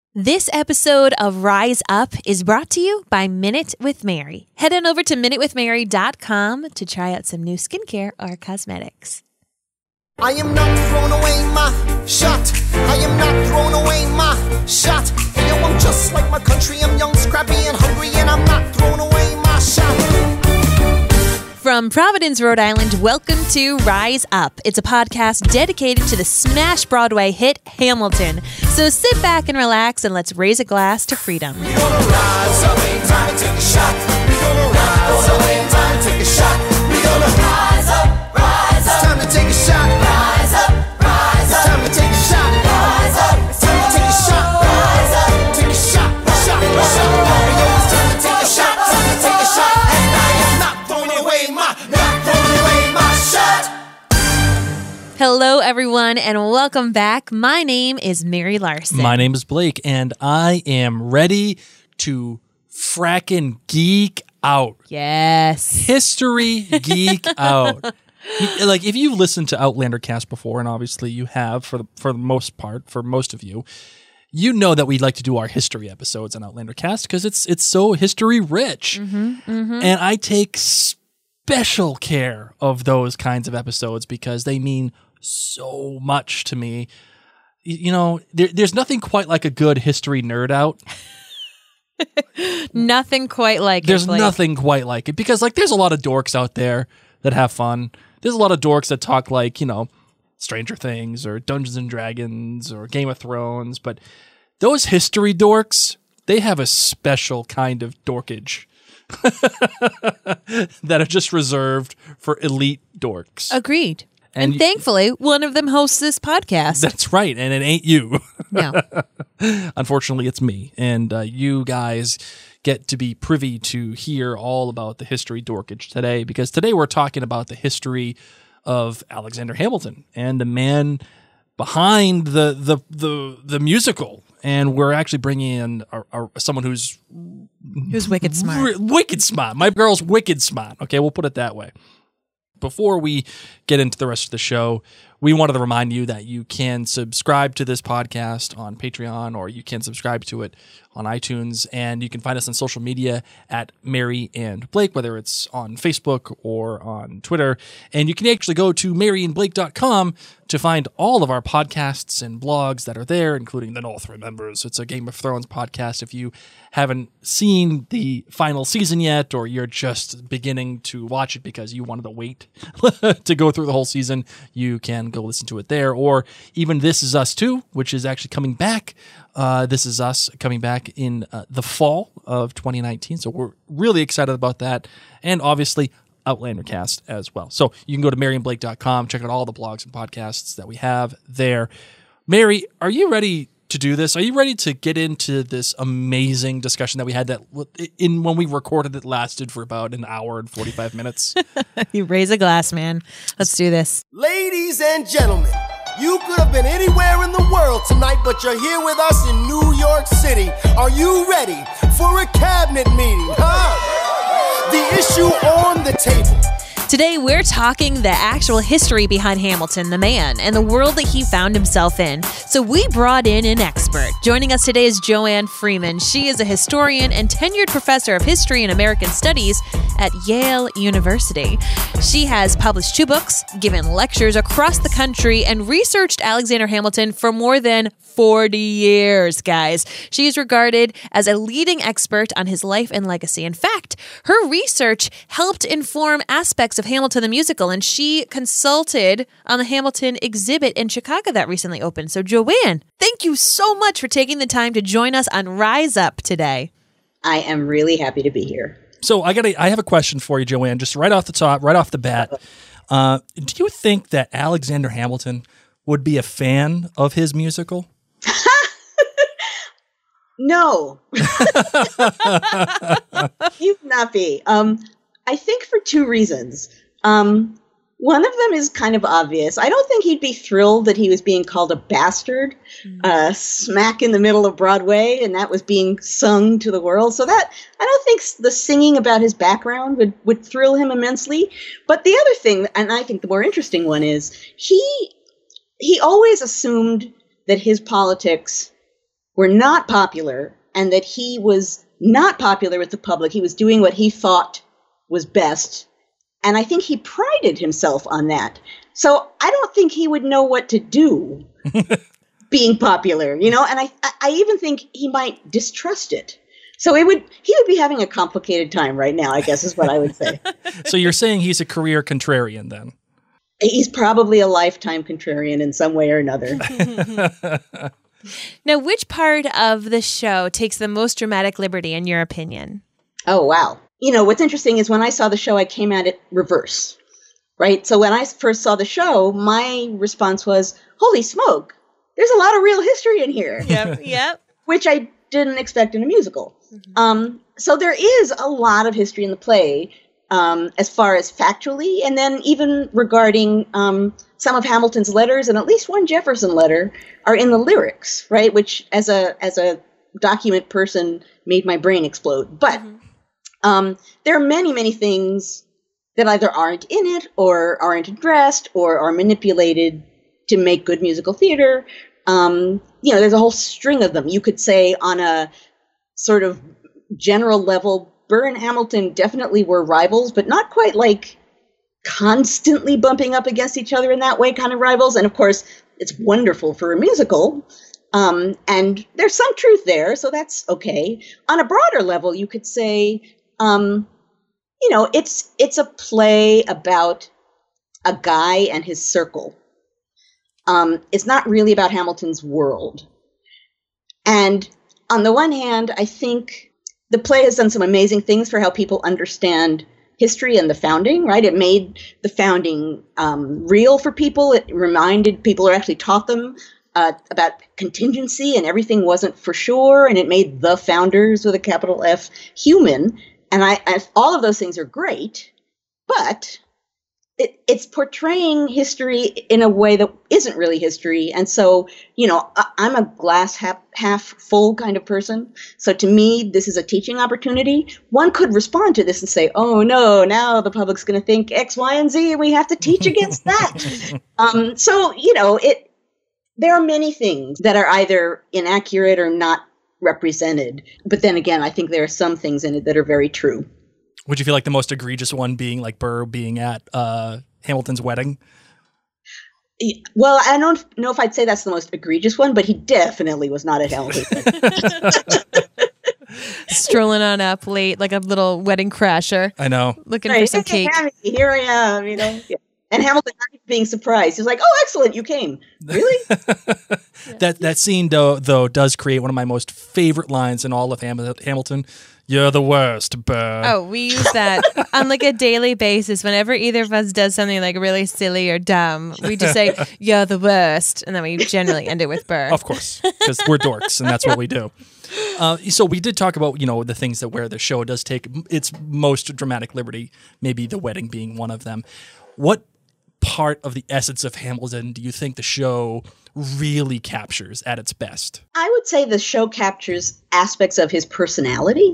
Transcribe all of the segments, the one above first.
This episode of Rise Up is brought to you by Minute with Mary. Head on over to minutewithmary.com to try out some new skincare or cosmetics. I am not throwing away my shot. I am not throwing away my shot. Hey, yo, I'm just like my country. I'm young, scrappy, and hungry, and I'm not throwing away my shot. From Providence, Rhode Island, welcome to Rise Up. It's a podcast dedicated to the smash Broadway hit Hamilton. So sit back and relax and let's raise a glass to freedom. We're gonna rise up, ain't time to take a shot. We're gonna rise up, ain't time to take a shot. We're gonna rise up, rise up. It's time to take a shot. Rise up, rise up. It's time to take a shot. Rise up. It's time to take a shot. Rise up. Take a shot, shot, shot. Hey, yo, it's time to take a shot. Time to take a shot. And I am not throwing away my shot. Hello, everyone, and welcome back. My name is Mary Larson. My name is Blake, and I am ready to frackin' geek out. Yes. History geek out. Like, if you've listened to Outlander Cast before, and obviously you have for the most part, for most of you, you know that we like to do our history episodes on Outlander Cast because it's so history rich. And I take special care of those kinds of episodes because they mean so much to me. You know, there's nothing quite like a good history nerd out. Nothing quite like There's it. Blake. nothing quite like it because, like, there's a lot of dorks out there that have fun. There's a lot of dorks that talk like, you know, Stranger Things or Dungeons and Dragons or Game of Thrones. But those history dorks, they have a special kind of dorkage that are just reserved for elite dorks. Agreed. And you- thankfully, one of them hosts this podcast. That's right. And it ain't you. No. Unfortunately, it's me. And you guys get to be privy to hear all about the history dorkage today, because today we're talking about the history of Alexander Hamilton and the man behind the musical. And we're actually bringing in someone who's wicked smart. Wicked smart. My girl's wicked smart. Okay, we'll put it that way. Before we get into the rest of the show, we wanted to remind you that you can subscribe to this podcast on Patreon, or you can subscribe to it on iTunes, and you can find us on social media at Mary and Blake, whether it's on Facebook or on Twitter. And you can actually go to maryandblake.com to find all of our podcasts and blogs that are there, including The North Remembers. It's a Game of Thrones podcast. If you haven't seen the final season yet, or you're just beginning to watch it because you wanted to wait to go through the whole season, you can go listen to it there. Or even This Is Us 2, which is actually coming back. This Is Us coming back in the fall of 2019. So we're really excited about that. And obviously Outlander Cast as well. So you can go to maryandblake.com, check out all the blogs and podcasts that we have there. Mary, are you ready to do this? Are you ready to get into this amazing discussion that we had that when we recorded it lasted for about an hour and 45 minutes? You raise a glass, man. Let's do this. Ladies and gentlemen, you could have been anywhere in the world tonight, but you're here with us in New York City. Are you ready for a cabinet meeting, huh? The issue on the table. Today, we're talking the actual history behind Hamilton, the man, and the world that he found himself in. So we brought in an expert. Joining us today is Joanne Freeman. She is a historian and tenured professor of history and American studies at Yale University. She has published 2 books, given lectures across the country, and researched Alexander Hamilton for more than 40 years, guys. She is regarded as a leading expert on his life and legacy. In fact, her research helped inform aspects of Hamilton the musical, and she consulted on the Hamilton exhibit in Chicago that recently opened. So Joanne, thank you so much for taking the time to join us on Rise Up today. I am really happy to be here. So I have a question for you, Joanne, just right off the top, right off the bat. Do you think that Alexander Hamilton would be a fan of his musical? No. He would not be. I think for 2 reasons. One of them is kind of obvious. I don't think he'd be thrilled that he was being called a bastard smack in the middle of Broadway, and that was being sung to the world. So that, I don't think the singing about his background would thrill him immensely. But the other thing, and I think the more interesting one, is he always assumed that his politics were not popular, and that he was not popular with the public. He was doing what he thought was best. And I think he prided himself on that. So I don't think he would know what to do being popular, and I even think he might distrust it. So he would be having a complicated time right now, I guess is what I would say. So you're saying he's a career contrarian then? He's probably a lifetime contrarian in some way or another. Now, which part of the show takes the most dramatic liberty, in your opinion? Oh, wow. What's interesting is when I saw the show, I came at it reverse, right? So when I first saw the show, my response was, holy smoke, there's a lot of real history in here. Yep. Which I didn't expect in a musical. Mm-hmm. So there is a lot of history in the play, as far as factually, and then even regarding some of Hamilton's letters, and at least one Jefferson letter, are in the lyrics, right? Which, as a document person, made my brain explode. But there are many, many things that either aren't in it, or aren't addressed, or are manipulated to make good musical theater. There's a whole string of them. You could say on a sort of general level, Burr and Hamilton definitely were rivals, but not quite like constantly bumping up against each other in that way kind of rivals. And of course, it's wonderful for a musical. And there's some truth there, so that's okay. On a broader level, you could say, it's a play about a guy and his circle. It's not really about Hamilton's world. And on the one hand, I think the play has done some amazing things for how people understand history and the founding, right? It made the founding real for people. It reminded people, or actually taught them about contingency, and everything wasn't for sure. And it made the founders, with a capital F, human. And I all of those things are great, but it's portraying history in a way that isn't really history. And so, I'm a glass half full kind of person. So to me, this is a teaching opportunity. One could respond to this and say, oh no, now the public's going to think X, Y, and Z, and we have to teach against that. There are many things that are either inaccurate or not represented. But then again, I think there are some things in it that are very true. Would you feel like the most egregious one being like Burr being at Hamilton's wedding? Well, I don't know if I'd say that's the most egregious one, but he definitely was not at Hamilton's wedding. Strolling on up late like a little wedding crasher. I know. Looking for some cake. Here I am, Yeah. And Hamilton being surprised. He's like, oh, excellent, you came. Really? That scene, though, does create one of my most favorite lines in all of Hamilton. You're the worst, Burr. Oh, we use that on like a daily basis. Whenever either of us does something like really silly or dumb, we just say, you're the worst. And then we generally end it with Burr. Of course, because we're dorks, and that's what we do. So we did talk about, the things that where the show does take its most dramatic liberty, maybe the wedding being one of them. What part of the essence of Hamilton do you think the show really captures at its best? I would say the show captures aspects of his personality.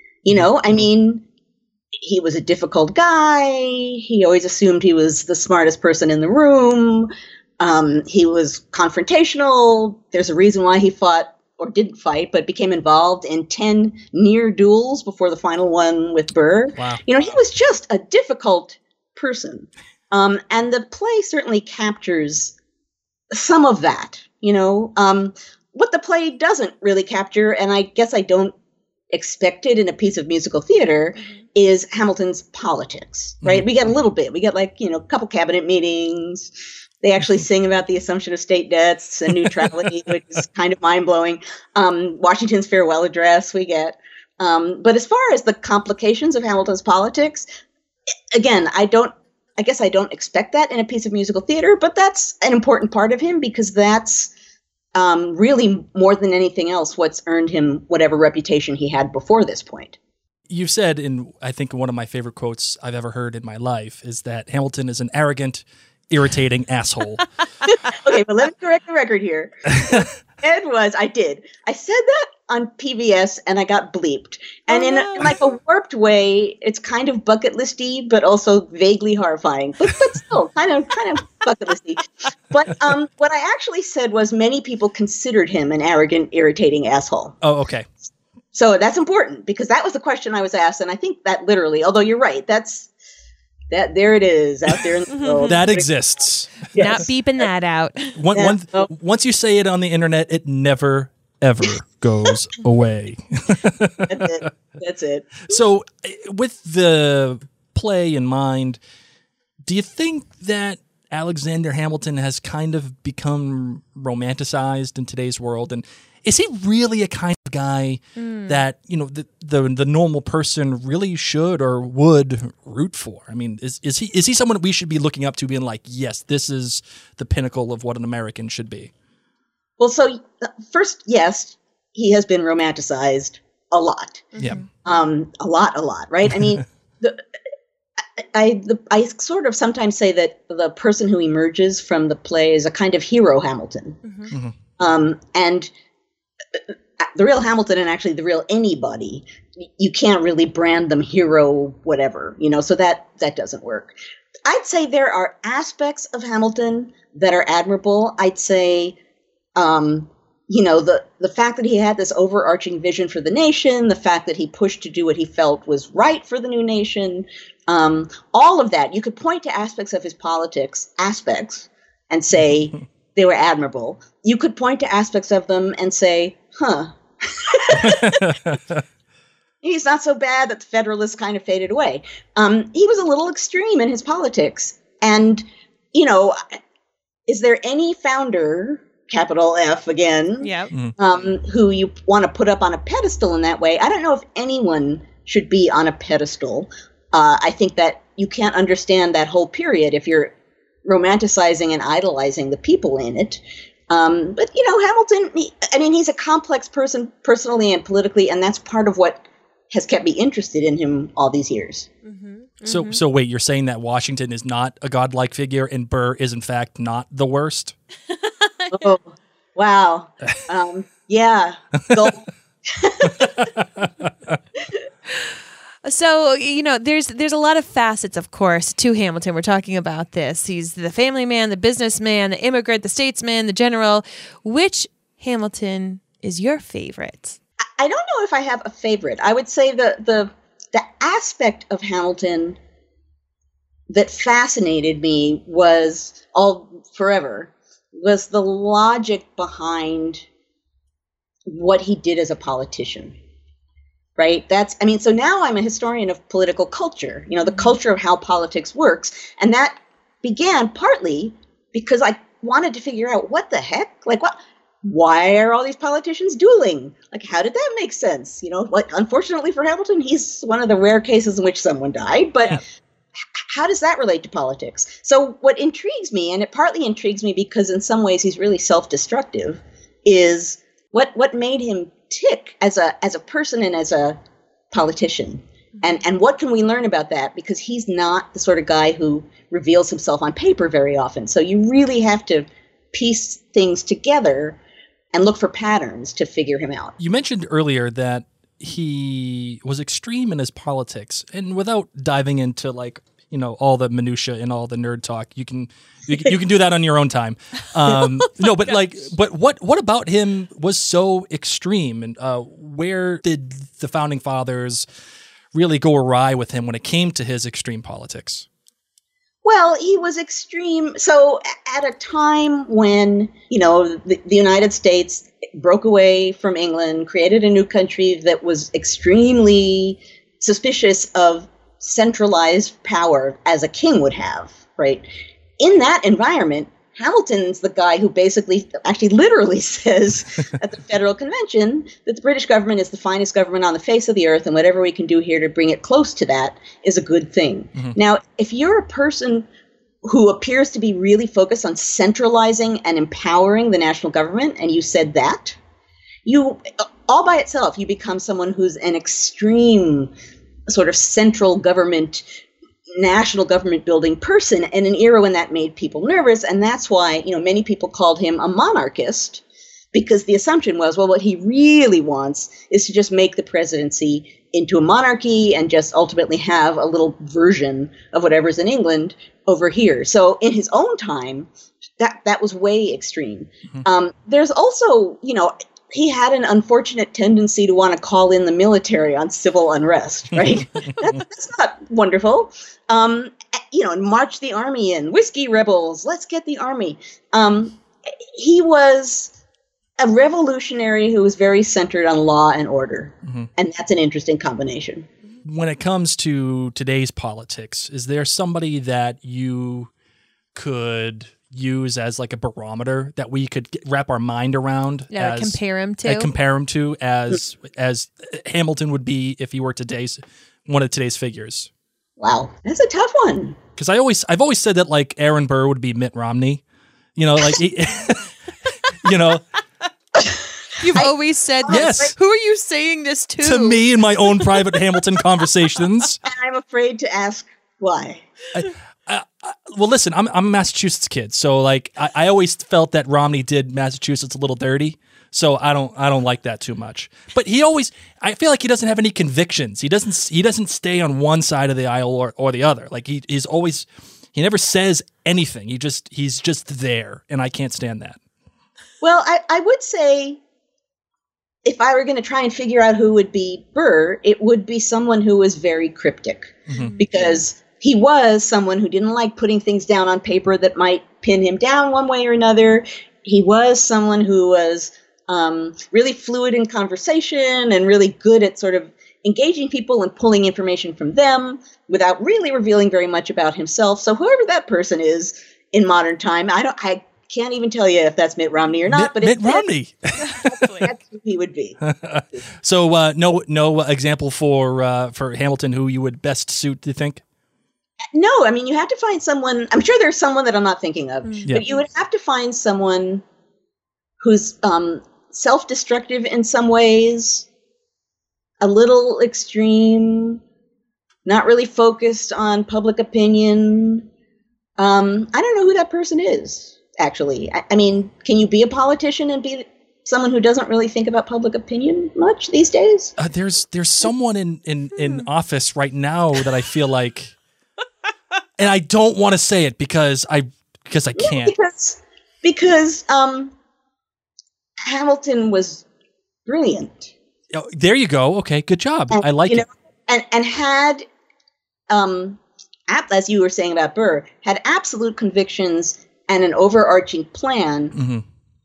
He was a difficult guy. He always assumed he was the smartest person in the room. He was confrontational. There's a reason why he fought, or didn't fight, but became involved in 10 near duels before the final one with Burr. Wow. He was just a difficult person. And the play certainly captures some of that, what the play doesn't really capture, and I guess I don't expect it in a piece of musical theater, is Hamilton's politics, right? We get a little bit. We get a couple cabinet meetings. They actually sing about the assumption of state debts and neutrality, which is kind of mind-blowing. Washington's farewell address we get. But as far as the complications of Hamilton's politics, again, I guess I don't expect that in a piece of musical theater, but that's an important part of him, because that's really, more than anything else, what's earned him whatever reputation he had before this point. You've said, I think one of my favorite quotes I've ever heard in my life is that Hamilton is an arrogant, irritating asshole. Okay, but let me correct the record here. I said that on PBS and I got bleeped. And in like a warped way, it's kind of bucket listy, but also vaguely horrifying. But still kind of bucket listy. But what I actually said was many people considered him an arrogant, irritating asshole. Oh, okay. So that's important because that was the question I was asked, and I think that literally, although you're right, there it is out there in the world. That exists. Yes. Not beeping that out. Once you say it on the internet, it never, ever goes away. That's it. So with the play in mind, do you think that Alexander Hamilton has kind of become romanticized in today's world? And is he really a kind of guy that, the normal person really should or would root for? I mean, is he someone we should be looking up to, being like, yes, this is the pinnacle of what an American should be? Well, so first, yes, he has been romanticized a lot. Yeah. A lot, right? I mean, I sort of sometimes say that the person who emerges from the play is a kind of hero Hamilton. And the real Hamilton and actually the real anybody, you can't really brand them hero whatever, so that doesn't work. I'd say there are aspects of Hamilton that are admirable. I'd say, the fact that he had this overarching vision for the nation, the fact that he pushed to do what he felt was right for the new nation, all of that. You could point to aspects of his politics, and say they were admirable. You could point to aspects of them and say, he's not so bad that the Federalists kind of faded away. He was a little extreme in his politics. And, is there any founder, capital F again, who you want to put up on a pedestal in that way? I don't know if anyone should be on a pedestal. I think that you can't understand that whole period if you're romanticizing and idolizing the people in it. But, Hamilton, he's a complex person personally and politically, and that's part of what has kept me interested in him all these years. So wait, you're saying that Washington is not a godlike figure and Burr is, in fact, not the worst? Oh, wow. Yeah. So, there's a lot of facets, of course, to Hamilton. We're talking about this. He's the family man, the businessman, the immigrant, the statesman, the general. Which Hamilton is your favorite? I don't know if I have a favorite. I would say the aspect of Hamilton that fascinated me was the logic behind what he did as a politician. Right? So now I'm a historian of political culture, the culture of how politics works. And that began partly because I wanted to figure out what the heck, why are all these politicians dueling? How did that make sense? Unfortunately for Hamilton, he's one of the rare cases in which someone died, but how does that relate to politics? So what intrigues me, and it partly intrigues me because in some ways he's really self-destructive, is what made him tick as a person and as a politician. And what can we learn about that? Because he's not the sort of guy who reveals himself on paper very often. So you really have to piece things together and look for patterns to figure him out. You mentioned earlier that he was extreme in his politics, and without diving into all the minutia and all the nerd talk, you can do that on your own time. But what about him was so extreme, and where did the founding fathers really go awry with him when it came to his extreme politics? Well, he was extreme. So at a time when, the United States broke away from England, created a new country that was extremely suspicious of centralized power as a king would have, right? In that environment, Hamilton's the guy who actually literally says at the Federal Convention that the British government is the finest government on the face of the earth, and whatever we can do here to bring it close to that is a good thing. Now, if you're a person who appears to be really focused on centralizing and empowering the national government, and you said that, you, all by itself, you become someone who's an extreme sort of central government national government building person in an era when that made people nervous. And that's why, many people called him a monarchist, because the assumption was, well, what he really wants is to just make the presidency into a monarchy and just ultimately have a little version of whatever's in England over here. So in his own time, that was way extreme. There's also, he had an unfortunate tendency to want to call in the military on civil unrest, right? That's not wonderful. And march the army in, whiskey rebels, let's get the army. He was a revolutionary who was very centered on law and order. And that's an interesting combination. When it comes to today's politics, is there somebody that you could use as like a barometer that we could wrap our mind around? Compare him to as Hamilton would be if he were one of today's figures. Wow, that's a tough one. Because I've always said that like Aaron Burr would be Mitt Romney. You've always said this. Yes. Who are you saying this to? To me in my own private Hamilton conversations. And I'm afraid to ask why. Well, listen, I'm a Massachusetts kid, so like I always felt that Romney did Massachusetts a little dirty. So I don't like that too much. But I feel like he doesn't have any convictions. He doesn't stay on one side of the aisle or the other. Like he never says anything. He's just there, and I can't stand that. Well, I would say, if I were going to try and figure out who would be Burr, it would be someone who was very cryptic, because he was someone who didn't like putting things down on paper that might pin him down one way or another. He was someone who was really fluid in conversation and really good at sort of engaging people and pulling information from them without really revealing very much about himself. So whoever that person is in modern time, I can't even tell you if that's Mitt Romney or not. Mitt Romney. That's who he would be. So no example for Hamilton who you would best suit, do you think? No, I mean, you have to find someone. I'm sure there's someone that I'm not thinking of, Yeah. but you would have to find someone who's self-destructive in some ways, a little extreme, not really focused on public opinion. I don't know who that person is, actually. I mean, can you be a politician and be someone who doesn't really think about public opinion much these days? There's someone in office right now that I feel like, and I don't want to say it because I can't. Because Hamilton was brilliant. Oh, there you go. Okay, good job. I like it. And had, as you were saying about Burr, had absolute convictions and an overarching plan.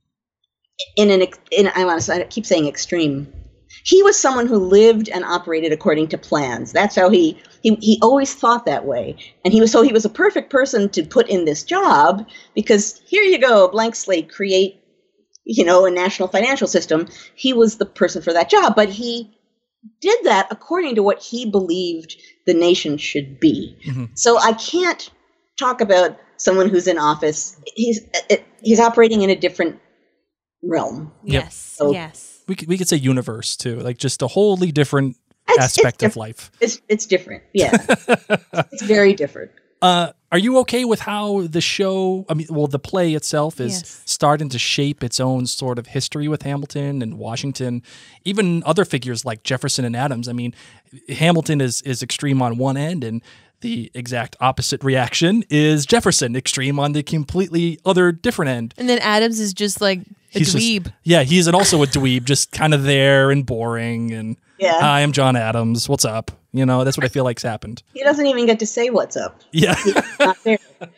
I keep saying extreme. He was someone who lived and operated according to plans. That's how he always thought that way. And he was a perfect person to put in this job, because here you go, blank slate, create, a national financial system. He was the person for that job, but he did that according to what he believed the nation should be. So I can't talk about someone who's in office. He's operating in a different realm. Yes. Yep. Yes. We could say universe too, like just a wholly different aspect of life. It's different. Yeah. It's very different. Are you okay with how the show, the play itself is starting to shape its own sort of history with Hamilton and Washington, even other figures like Jefferson and Adams? I mean, Hamilton is extreme on one end, and the exact opposite reaction is Jefferson, extreme on the completely other different end. And then Adams is just like a dweeb. He's also a dweeb, just kind of there and boring. And hi, I'm John Adams. What's up? That's what I feel like's happened. He doesn't even get to say what's up. Yeah. He's not there.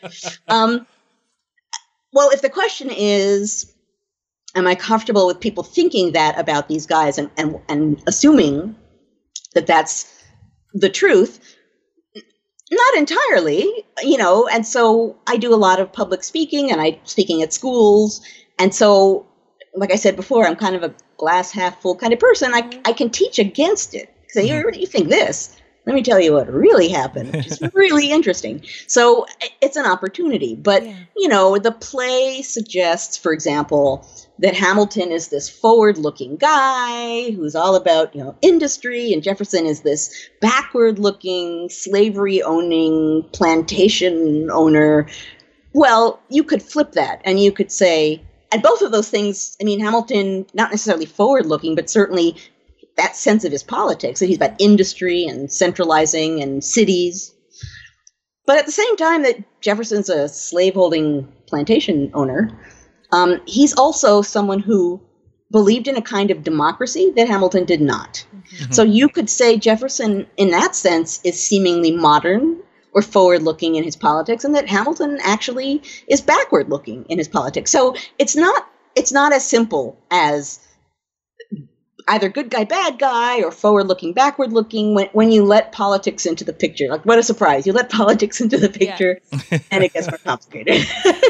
Well, if the question is, am I comfortable with people thinking that about these guys and assuming that that's the truth? Not entirely, and so I do a lot of public speaking, and I'm speaking at schools. And so, like I said before, I'm kind of a glass half full kind of person. I can teach against it. Say, you think this, let me tell you what really happened, which is really interesting. So it's an opportunity. But, the play suggests, for example, that Hamilton is this forward-looking guy who's all about, industry, and Jefferson is this backward-looking, slavery-owning, plantation owner. Well, you could flip that, and you could say, and both of those things, Hamilton, not necessarily forward-looking, but certainly that sense of his politics, that he's about industry and centralizing and cities. But at the same time that Jefferson's a slaveholding plantation owner, he's also someone who believed in a kind of democracy that Hamilton did not. Mm-hmm. So you could say Jefferson, in that sense, is seemingly modern or forward-looking in his politics, and that Hamilton actually is backward-looking in his politics. So it's not as simple as either good guy, bad guy, or forward-looking, backward-looking when you let politics into the picture. Like, what a surprise. You let politics into the picture, and it gets more complicated.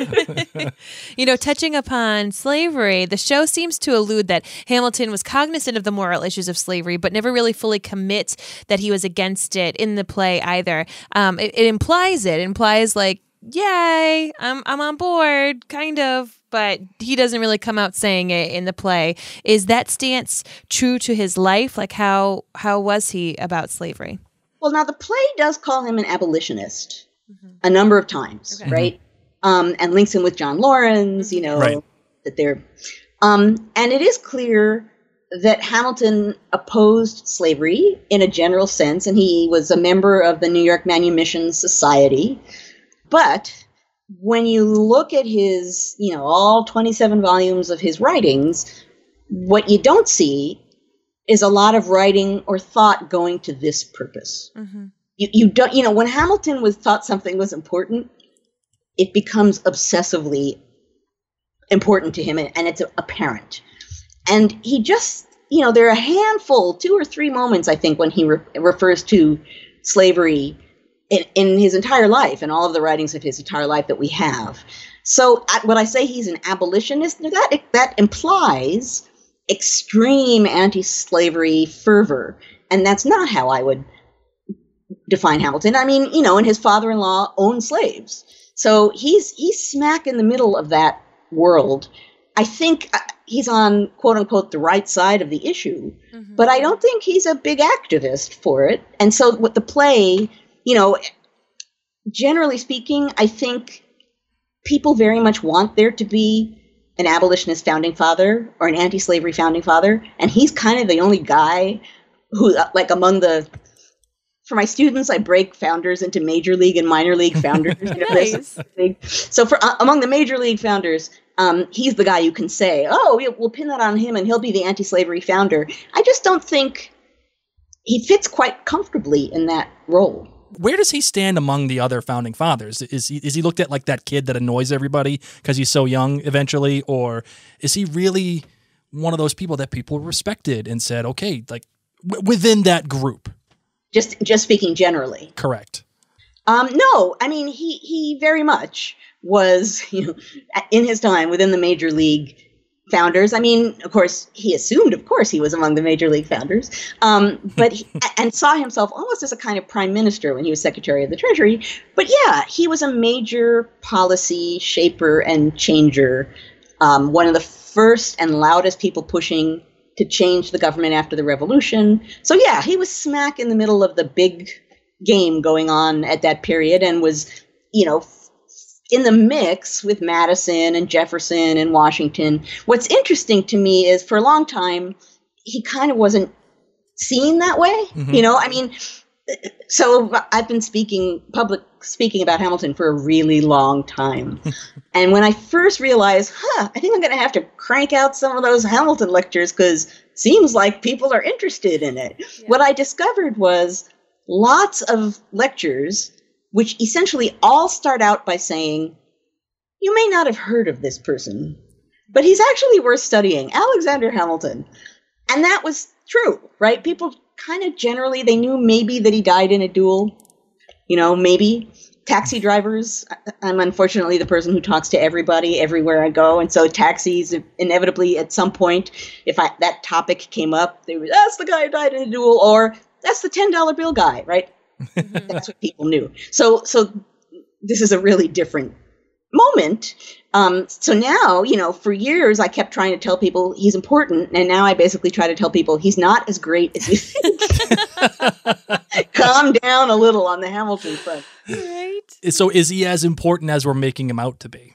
Touching upon slavery, the show seems to allude that Hamilton was cognizant of the moral issues of slavery, but never really fully commits that he was against it in the play either. It implies like, yay, I'm on board, kind of. But he doesn't really come out saying it in the play. Is that stance true to his life? Like, how was he about slavery? Well, now the play does call him an abolitionist a number of times, right? And links him with John Laurens, right. That they're, and it is clear that Hamilton opposed slavery in a general sense, and he was a member of the New York Manumission Society, but when you look at his, all 27 volumes of his writings, what you don't see is a lot of writing or thought going to this purpose. Mm-hmm. You don't, when Hamilton thought something was important, it becomes obsessively important to him, and it's apparent. And he just, there are a handful, 2 or 3 moments, I think, when he refers to slavery in his entire life, and all of the writings of his entire life that we have. So when I say he's an abolitionist, that implies extreme anti-slavery fervor. And that's not how I would define Hamilton. And his father-in-law owned slaves. So he's smack in the middle of that world. I think he's on, quote unquote, the right side of the issue, but I don't think he's a big activist for it. And so with the play, generally speaking, I think people very much want there to be an abolitionist founding father or an anti-slavery founding father. And he's kind of the only guy who, for my students, I break founders into major league and minor league founders. Nice. So among the major league founders, he's the guy you can say, we'll pin that on him and he'll be the anti-slavery founder. I just don't think he fits quite comfortably in that role. Where does he stand among the other founding fathers? Is he looked at like that kid that annoys everybody because he's so young eventually? Or is he really one of those people that people respected and said, okay, like within that group? Just speaking generally. Correct. No, he very much was, in his time within the major league founders. Of course, he assumed, he was among the major league founders, but and saw himself almost as a kind of prime minister when he was Secretary of the Treasury. But yeah, he was a major policy shaper and changer, one of the first and loudest people pushing to change the government after the Revolution. So yeah, he was smack in the middle of the big game going on at that period, and was, in the mix with Madison and Jefferson and Washington. What's interesting to me is for a long time, he kind of wasn't seen that way. Mm-hmm. So I've been public speaking about Hamilton for a really long time. And when I first realized, I think I'm going to have to crank out some of those Hamilton lectures because seems like people are interested in it. Yeah. What I discovered was lots of lectures which essentially all start out by saying, you may not have heard of this person, but he's actually worth studying, Alexander Hamilton. And that was true, right? People kind of generally, they knew maybe that he died in a duel, maybe. Taxi drivers, I'm unfortunately the person who talks to everybody everywhere I go. And so taxis, inevitably at some point, if that topic came up, they would, that's the guy who died in a duel, or that's the $10 bill guy, right? That's what people knew. So this is a really different moment. So now, for years I kept trying to tell people he's important, and now I basically try to tell people he's not as great as you think. Calm down a little on the Hamilton front. Right. So is he as important as we're making him out to be?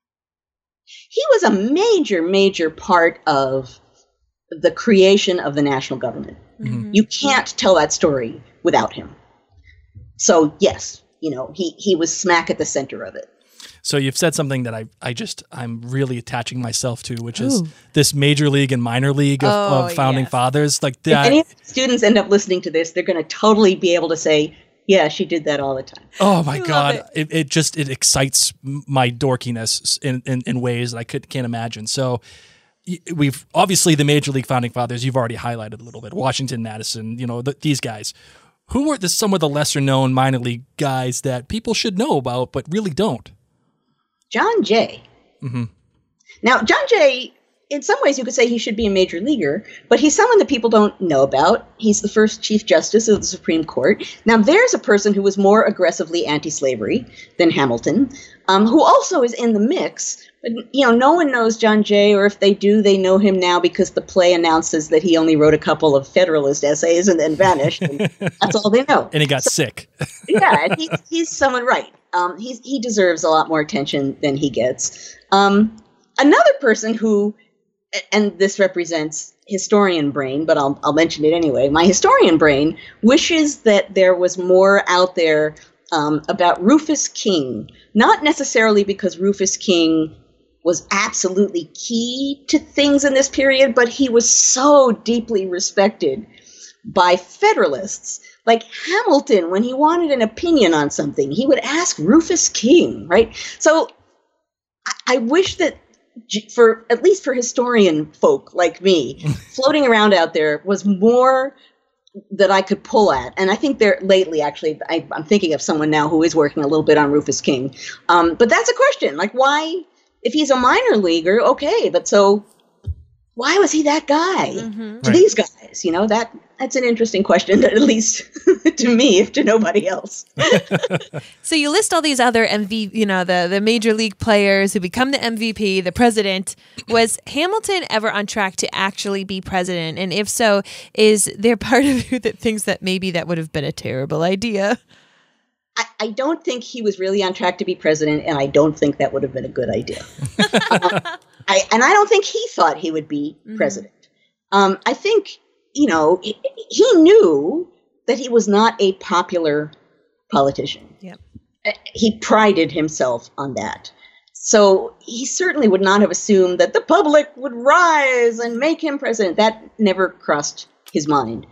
He was a major, major part of the creation of the national government. Mm-hmm. You can't tell that story without him. So yes, he was smack at the center of it. So you've said something that I'm really attaching myself to, which is this major league and minor league of founding fathers. Like that. If any students end up listening to this, they're going to totally be able to say, yeah, she did that all the time. Oh my God. It excites my dorkiness in ways that I can't imagine. So we've obviously the major league founding fathers, you've already highlighted a little bit, Washington, Madison, these guys. Who were some of the lesser known minor league guys that people should know about, but really don't? John Jay. Mm-hmm. Now, John Jay, in some ways you could say he should be a major leaguer, but he's someone that people don't know about. He's the first Chief Justice of the Supreme Court. Now, there's a person who was more aggressively anti-slavery than Hamilton, who also is in the mix. But, no one knows John Jay, or if they do, they know him now because the play announces that he only wrote a couple of Federalist essays and then vanished. And that's all they know. And he got sick. Yeah, he's someone right. He deserves a lot more attention than he gets. Another person who, and this represents historian brain, but I'll mention it anyway. My historian brain wishes that there was more out there about Rufus King, not necessarily because Rufus King was absolutely key to things in this period, but he was so deeply respected by Federalists. Like Hamilton, when he wanted an opinion on something, he would ask Rufus King, right? So I wish that at least for historian folk like me, floating around out there was more that I could pull at. And I think lately, actually, I'm thinking of someone now who is working a little bit on Rufus King. But that's a question. Like, why, if he's a minor leaguer, okay, but so why was he that guy to these guys? That's an interesting question, at least to me, if to nobody else. So you list all these other the major league players who become the MVP, the president. Was Hamilton ever on track to actually be president? And if so, is there part of you that thinks that maybe that would have been a terrible idea? I don't think he was really on track to be president, and I don't think that would have been a good idea. I don't think he thought he would be president. I think, he knew that he was not a popular politician. Yep. He prided himself on that. So he certainly would not have assumed that the public would rise and make him president. That never crossed his mind.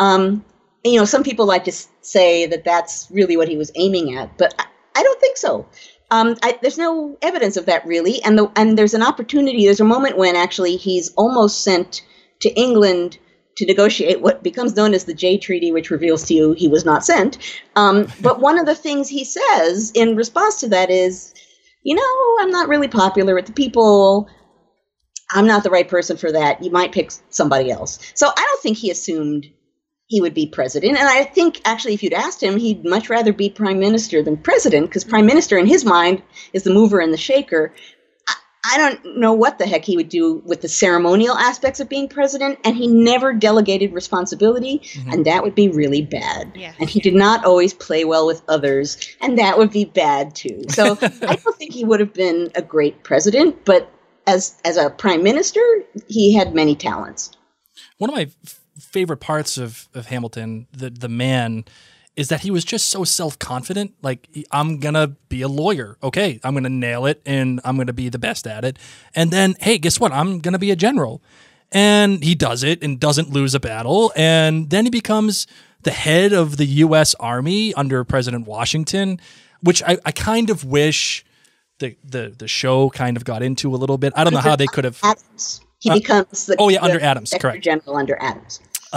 Some people like to say that that's really what he was aiming at, but I don't think so. There's no evidence of that really, and there's an opportunity. There's a moment when actually he's almost sent to England to negotiate what becomes known as the Jay Treaty, which reveals to you he was not sent. But one of the things he says in response to that is, I'm not really popular with the people. I'm not the right person for that. You might pick somebody else. So I don't think he assumed he would be president. And I think, actually, if you'd asked him, he'd much rather be prime minister than president, because prime minister, in his mind, is the mover and the shaker. I don't know what the heck he would do with the ceremonial aspects of being president, and he never delegated responsibility, and that would be really bad. Yeah. And he did not always play well with others, and that would be bad, too. So I don't think he would have been a great president, but as a prime minister, he had many talents. One of my favorite parts of Hamilton, the man, is that he was just so self-confident. Like, I'm going to be a lawyer. Okay, I'm going to nail it, and I'm going to be the best at it. And then, hey, guess what? I'm going to be a general. And he does it and doesn't lose a battle. And then he becomes the head of the U.S. Army under President Washington, which I kind of wish the show kind of got into a little bit. I don't know how they could have... Adams. He becomes the under Adams, correct. General under Adams.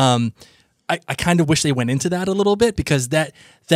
I kind of wish they went into that a little bit, because that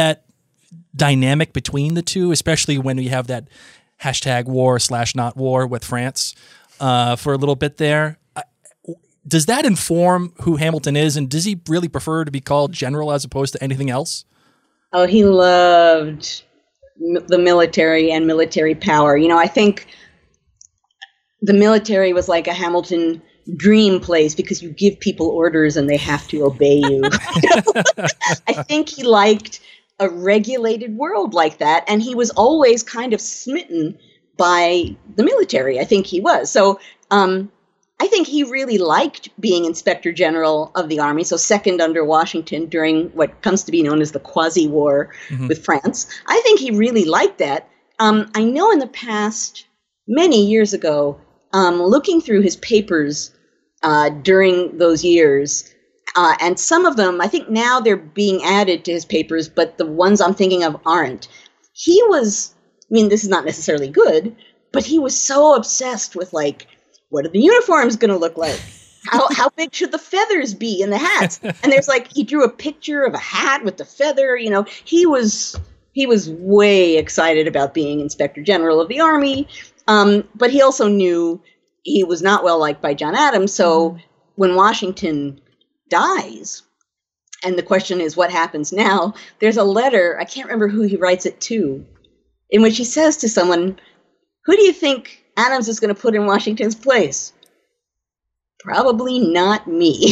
dynamic between the two, especially when we have that hashtag war/not war with France for a little bit there. Does that inform who Hamilton is, and does he really prefer to be called general as opposed to anything else? Oh, he loved the military and military power. You know, I think the military was like a Hamilton dream place because you give people orders and they have to obey you. I think he liked a regulated world like that, and he was always kind of smitten by the military. I think he was. So I think he really liked being Inspector General of the Army, so second under Washington during what comes to be known as the Quasi-War with France. I think he really liked that. I know in the past, many years ago, looking through his papers during those years, and some of them, I think now they're being added to his papers, but the ones I'm thinking of aren't. He was, I mean, this is not necessarily good, but he was so obsessed with, like, what are the uniforms going to look like? How big should the feathers be in the hats? And there's like, he drew a picture of a hat with the feather, you know. He was way excited about being Inspector General of the Army. But he also knew he was not well liked by John Adams. So when Washington dies, and the question is what happens now, there's a letter, I can't remember who he writes it to, in which he says to someone, who do you think Adams is going to put in Washington's place? Probably not me.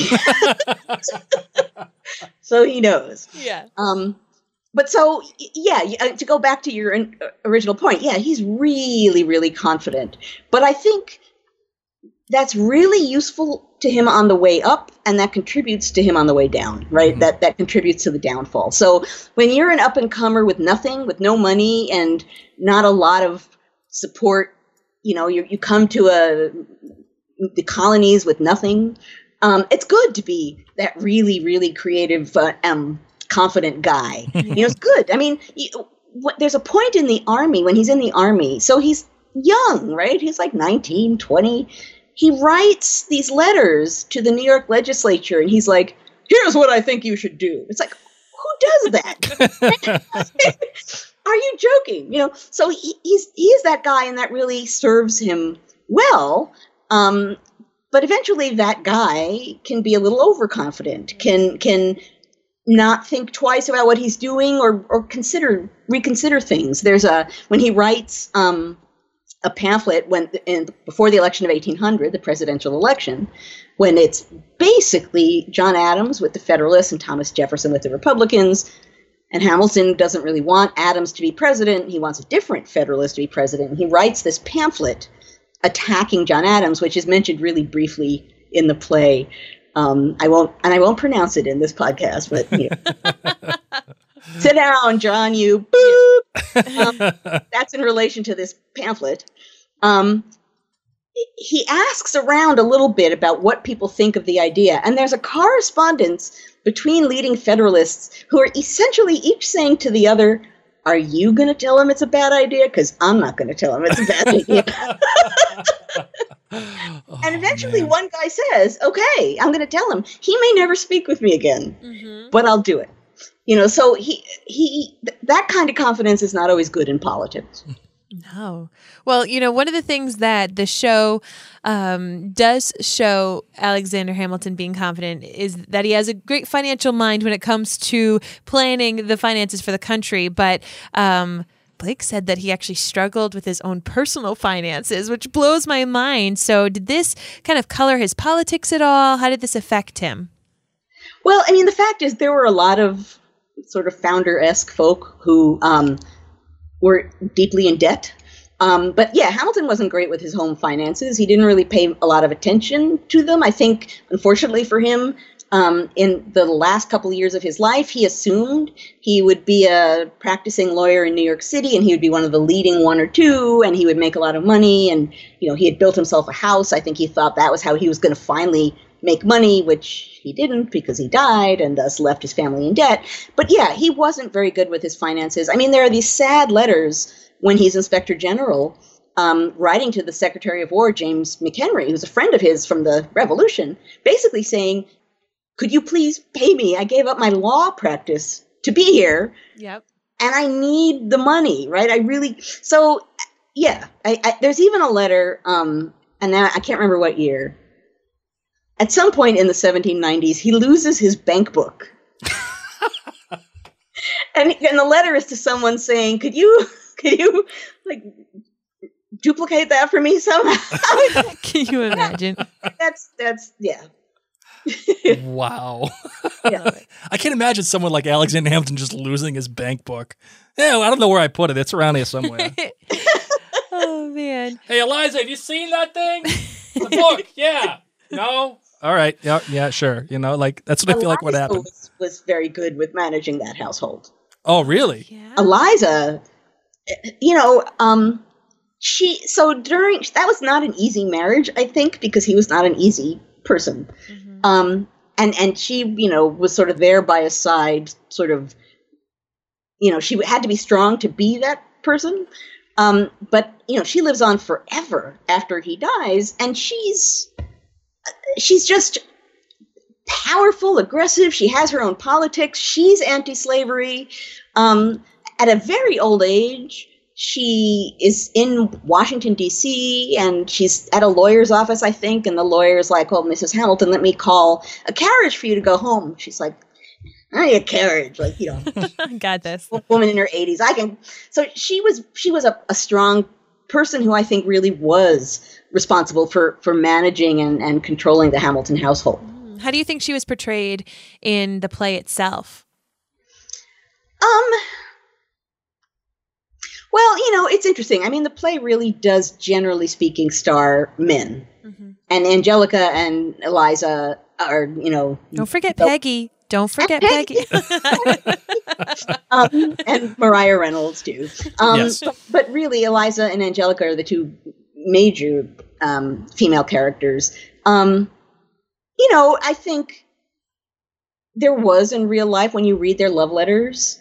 So he knows. Yeah. But so, yeah, to go back to your original point, yeah, he's really, really confident. But I think that's really useful to him on the way up, and that contributes to him on the way down, right? That contributes to the downfall. So when you're an up-and-comer with nothing, with no money, and not a lot of support, you know, you come to the colonies with nothing. It's good to be that really, really creative, confident guy. You know, it's good. I mean, there's a point in the Army, when he's in the Army, so he's young, right? He's like 19, 20. He writes these letters to the New York legislature, and he's like, here's what I think you should do. It's like, who does that? Are you joking? You know, so he is that guy, and that really serves him well. But eventually that guy can be a little overconfident, can not think twice about what he's doing, or reconsider things. There's when he writes a pamphlet before the election of 1800, the presidential election, when it's basically John Adams with the Federalists and Thomas Jefferson with the Republicans. And Hamilton doesn't really want Adams to be president. He wants a different Federalist to be president. He writes this pamphlet attacking John Adams, which is mentioned really briefly in the play. I won't pronounce it in this podcast, but you know. Sit down, John, you boop. That's in relation to this pamphlet. He asks around a little bit about what people think of the idea, and there's a correspondence between leading Federalists who are essentially each saying to the other, are you going to tell him it's a bad idea? Because I'm not going to tell him it's a bad idea. And eventually one guy says, okay, I'm going to tell him. He may never speak with me again, but I'll do it. You know, so that kind of confidence is not always good in politics. No. Well, you know, one of the things that the show does show Alexander Hamilton being confident is that he has a great financial mind when it comes to planning the finances for the country. But Blake said that he actually struggled with his own personal finances, which blows my mind. So did this kind of color his politics at all? How did this affect him? Well, I mean, the fact is there were a lot of sort of founder-esque folk who were deeply in debt. But yeah, Hamilton wasn't great with his home finances. He didn't really pay a lot of attention to them. I think, unfortunately for him, in the last couple of years of his life, he assumed he would be a practicing lawyer in New York City, and he would be one of the leading one or two, and he would make a lot of money. And, you know, he had built himself a house. I think he thought that was how he was going to finally make money, which he didn't because he died and thus left his family in debt. But yeah, he wasn't very good with his finances. I mean, there are these sad letters when he's Inspector General, writing to the Secretary of War, James McHenry, who's a friend of his from the Revolution, basically saying, could you please pay me? I gave up my law practice to be here. Yep. And I need the money, right? So yeah, there's even a letter, and now I can't remember what year. at some point in the 1790s, he loses his bank book. and the letter is to someone saying, could you like duplicate that for me somehow? Can you imagine? That's yeah. Wow. Yeah. I can't imagine someone like Alexander Hamilton just losing his bank book. Yeah, I don't know where I put it. It's around here somewhere. Oh, man. Hey, Eliza, have you seen that thing? The book. Yeah. No? All right. Yeah, sure. You know, like, that's what I feel like what Eliza happened. was very good with managing that household. Oh, really? Yeah. Eliza, that was not an easy marriage, I think, because he was not an easy person. Mm-hmm. And she, was sort of there by his side, sort of, she had to be strong to be that person. But, she lives on forever after he dies, and she's just powerful, aggressive. She has her own politics. She's anti-slavery. At a very old age, she is in Washington, D.C., and she's at a lawyer's office, I think, and the lawyer's like, oh, Mrs. Hamilton, let me call a carriage for you to go home. She's like, I need a carriage, Got this. woman in her 80s. So she was a strong person who I think really was responsible for managing and controlling the Hamilton household. How do you think she was portrayed in the play itself? Well, it's interesting. I mean, the play really does, generally speaking, star men. Mm-hmm. And Angelica and Eliza are, Don't forget Peggy. Don't forget Peggy. And Mariah Reynolds, too. Yes. But really, Eliza and Angelica are the two major female characters. I think there was in real life, when you read their love letters,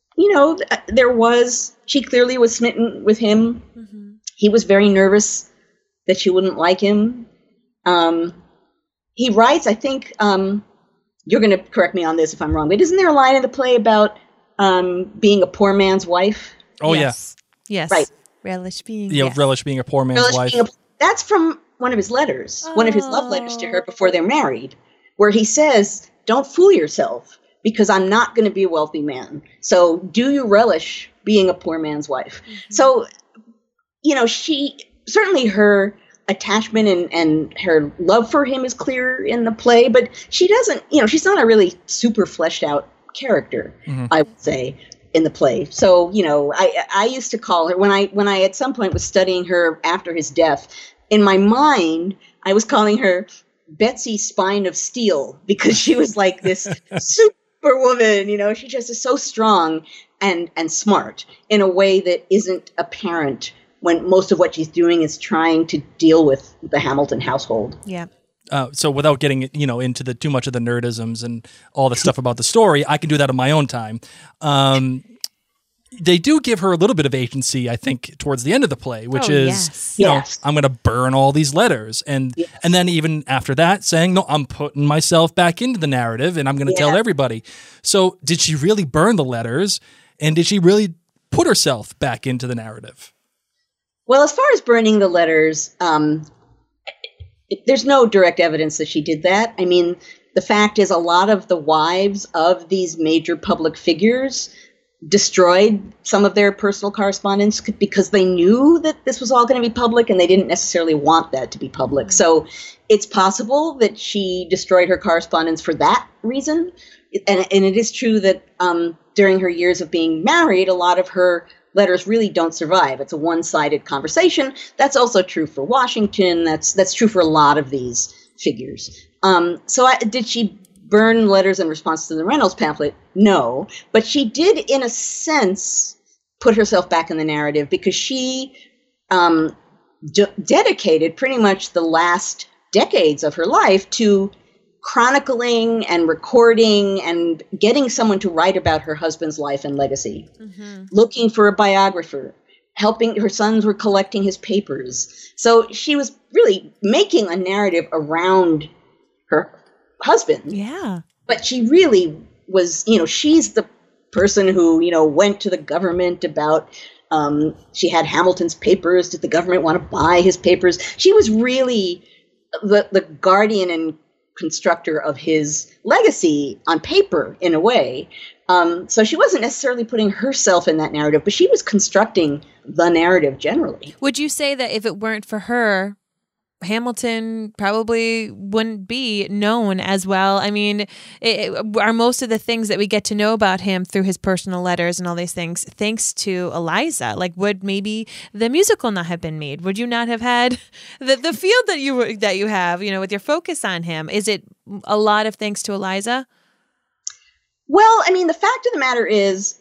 she clearly was smitten with him. Mm-hmm. He was very nervous that she wouldn't like him. He writes, I think, you're going to correct me on this if I'm wrong, but isn't there a line in the play about being a poor man's wife? Oh, yes. yeah. Yes. Right. Relish being. Yeah, yes. relish being a poor man's wife. That's from one of his letters, one of his love letters to her before they're married, where he says, don't fool yourself, because I'm not going to be a wealthy man. So do you relish being a poor man's wife? Mm-hmm. So, she certainly, her attachment and her love for him is clear in the play, but she doesn't, she's not a really super fleshed out character, mm-hmm. I would say, in the play. So, I used to call her, when I at some point was studying her after his death, in my mind, I was calling her Betsy Spine of Steel, because she was like this superwoman, she just is so strong and smart in a way that isn't apparent when most of what she's doing is trying to deal with the Hamilton household. Yeah. So without getting, into too much of the nerdisms and all the stuff about the story, I can do that on my own time. They do give her a little bit of agency, I think, towards the end of the play, which is, I'm going to burn all these letters. And then even after that saying, no, I'm putting myself back into the narrative and I'm going to tell everybody. So did she really burn the letters? And did she really put herself back into the narrative? Well, as far as burning the letters, there's no direct evidence that she did that. I mean, the fact is a lot of the wives of these major public figures destroyed some of their personal correspondence because they knew that this was all going to be public and they didn't necessarily want that to be public. So it's possible that she destroyed her correspondence for that reason. And it is true that during her years of being married, a lot of her letters really don't survive. It's a one-sided conversation. That's also true for Washington. That's true for a lot of these figures. Did she burn letters in response to the Reynolds pamphlet? No. But she did, in a sense, put herself back in the narrative because she dedicated pretty much the last decades of her life to chronicling and recording and getting someone to write about her husband's life and legacy, looking for a biographer, helping. Her sons were collecting his papers. So she was really making a narrative around her husband. Yeah. But she really was, she's the person who, went to the government about, she had Hamilton's papers. Did the government want to buy his papers? She was really the guardian and constructor of his legacy on paper, in a way. So she wasn't necessarily putting herself in that narrative, but she was constructing the narrative generally. Would you say that if it weren't for her, Hamilton probably wouldn't be known as well? I mean, are most of the things that we get to know about him through his personal letters and all these things thanks to Eliza? Like, would maybe the musical not have been made? Would you not have had the field that you have, with your focus on him? Is it a lot of thanks to Eliza? Well, I mean, the fact of the matter is,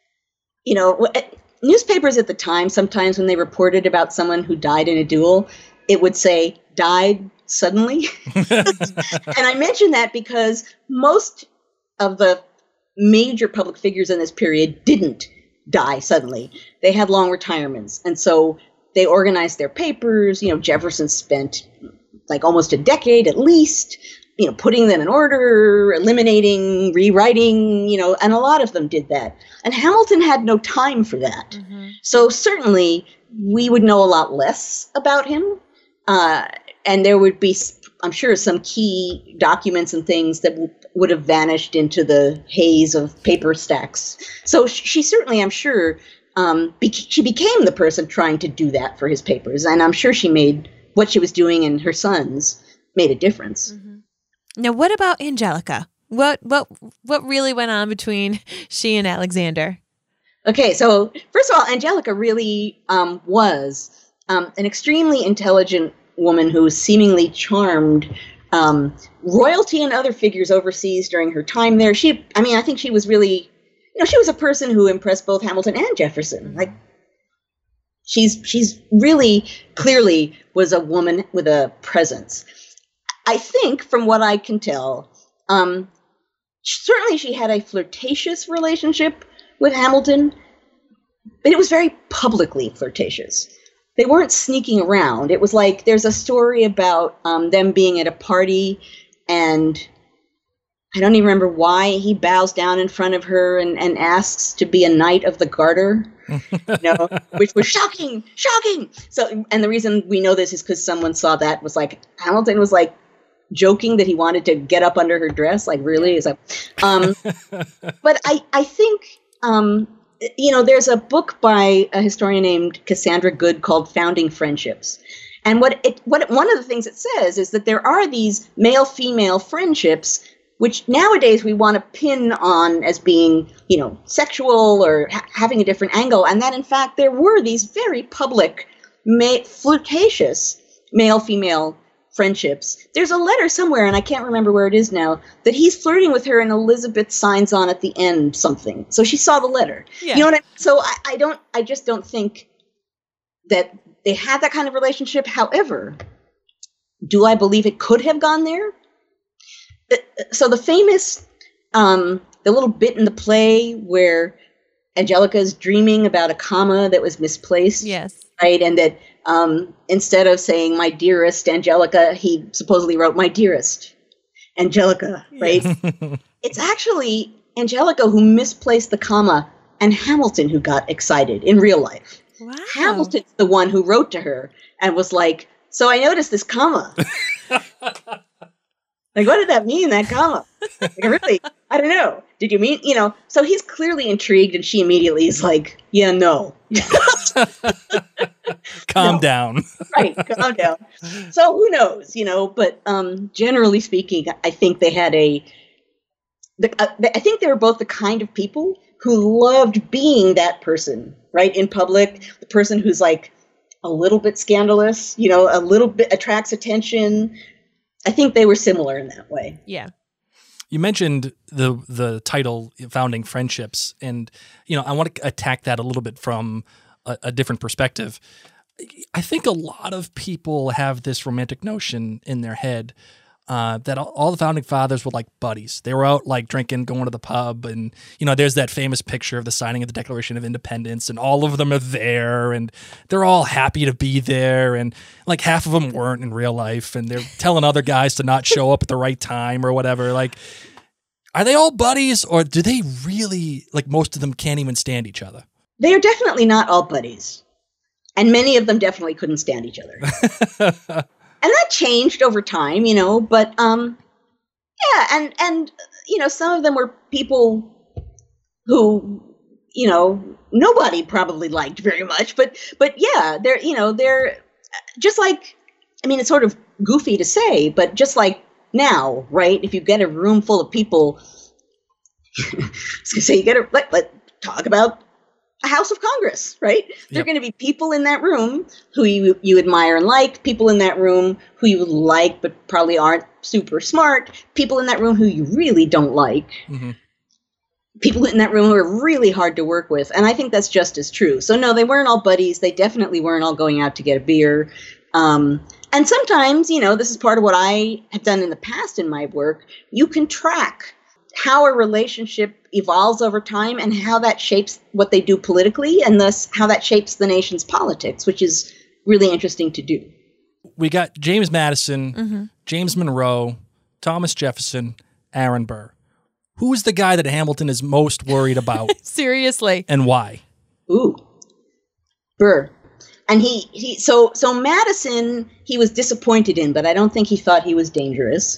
newspapers at the time, sometimes when they reported about someone who died in a duel, it would say, died suddenly. And I mention that because most of the major public figures in this period didn't die suddenly. They had long retirements. And so they organized their papers. Jefferson spent like almost a decade at least, putting them in order, eliminating, rewriting, and a lot of them did that. And Hamilton had no time for that. Mm-hmm. So certainly we would know a lot less about him. And there would be, I'm sure, some key documents and things that would have vanished into the haze of paper stacks. So she certainly, I'm sure, she became the person trying to do that for his papers. And I'm sure she made what she was doing and her sons made a difference. Mm-hmm. Now, what about Angelica? What really went on between she and Alexander? Okay, so first of all, Angelica really was an extremely intelligent woman who seemingly charmed royalty and other figures overseas during her time there. I think she was really, she was a person who impressed both Hamilton and Jefferson. Like, she's really clearly was a woman with a presence. I think, from what I can tell, certainly she had a flirtatious relationship with Hamilton, but it was very publicly flirtatious. They weren't sneaking around. It was like there's a story about them being at a party, and I don't even remember why he bows down in front of her and asks to be a Knight of the Garter, which was shocking. So, and the reason we know this is because someone saw that was like Hamilton was like joking that he wanted to get up under her dress. Like, really? Is that? But I think. There's a book by a historian named Cassandra Good called Founding Friendships. And one of the things it says is that there are these male-female friendships, which nowadays we want to pin on as being, sexual or having a different angle. And that, in fact, there were these very public, flirtatious male-female friendships. There's a letter somewhere, and I can't remember where it is now, that he's flirting with her and Elizabeth signs on at the end something. So she saw the letter. Yeah. You know what I mean? So I just don't think that they had that kind of relationship. However, do I believe it could have gone there? So the famous, the little bit in the play where Angelica is dreaming about a comma that was misplaced. Yes. Right. And that instead of saying my dearest Angelica, he supposedly wrote my dearest Angelica. Right. Yes. It's actually Angelica who misplaced the comma and Hamilton who got excited in real life. Wow. Hamilton's the one who wrote to her and was like, so I noticed this comma. Like, what did that mean, that comma? Like, really? I don't know. Did you mean, so he's clearly intrigued and she immediately is like, yeah, no. Calm down. Right, calm down. So who knows, but generally speaking, I think they had I think they were both the kind of people who loved being that person, right, in public, the person who's like a little bit scandalous, a little bit attracts attention. I think they were similar in that way. Yeah. You mentioned the title Founding Friendships, and I want to attack that a little bit from a different perspective. I think a lot of people have this romantic notion in their head that all the founding fathers were like buddies. They were out like drinking, going to the pub, and there's that famous picture of the signing of the Declaration of Independence, and all of them are there, and they're all happy to be there, and like half of them weren't in real life, and they're telling other guys to not show up at the right time or whatever. Like, are they all buddies, or do they really, like, most of them can't even stand each other? They are definitely not all buddies, and many of them definitely couldn't stand each other. And that changed over time, but Yeah, and some of them were people who nobody probably liked very much, but yeah, they're just like, I mean, it's sort of goofy to say, but just like now, right? If you get a room full of people, I was gonna say, you get let's talk about a House of Congress, right? There are going to be people in that room who you admire and like, people in that room who you like but probably aren't super smart, people in that room who you really don't like, people in that room who are really hard to work with. And I think that's just as true. So no, they weren't all buddies. They definitely weren't all going out to get a beer. And sometimes, this is part of what I have done in the past in my work. You can track how a relationship evolves over time and how that shapes what they do politically, and thus how that shapes the nation's politics, which is really interesting to do. We got James Madison, James Monroe, Thomas Jefferson, Aaron Burr. Who is the guy that Hamilton is most worried about? Seriously. And why? Ooh, Burr. And so Madison, he was disappointed in, but I don't think he thought he was dangerous.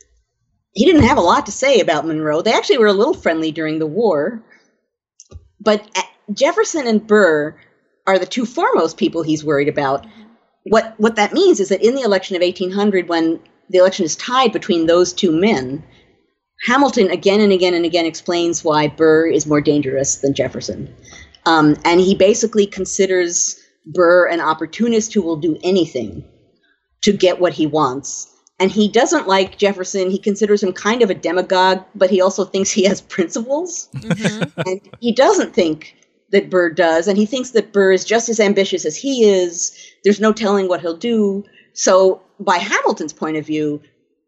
He didn't have a lot to say about Monroe. They actually were a little friendly during the war. But Jefferson and Burr are the two foremost people he's worried about. What that means is that in the election of 1800, when the election is tied between those two men, Hamilton again and again and again explains why Burr is more dangerous than Jefferson. And he basically considers Burr an opportunist who will do anything to get what he wants. And he doesn't like Jefferson. He considers him kind of a demagogue, but he also thinks he has principles. And he doesn't think that Burr does. And he thinks that Burr is just as ambitious as he is. There's no telling what he'll do. So by Hamilton's point of view,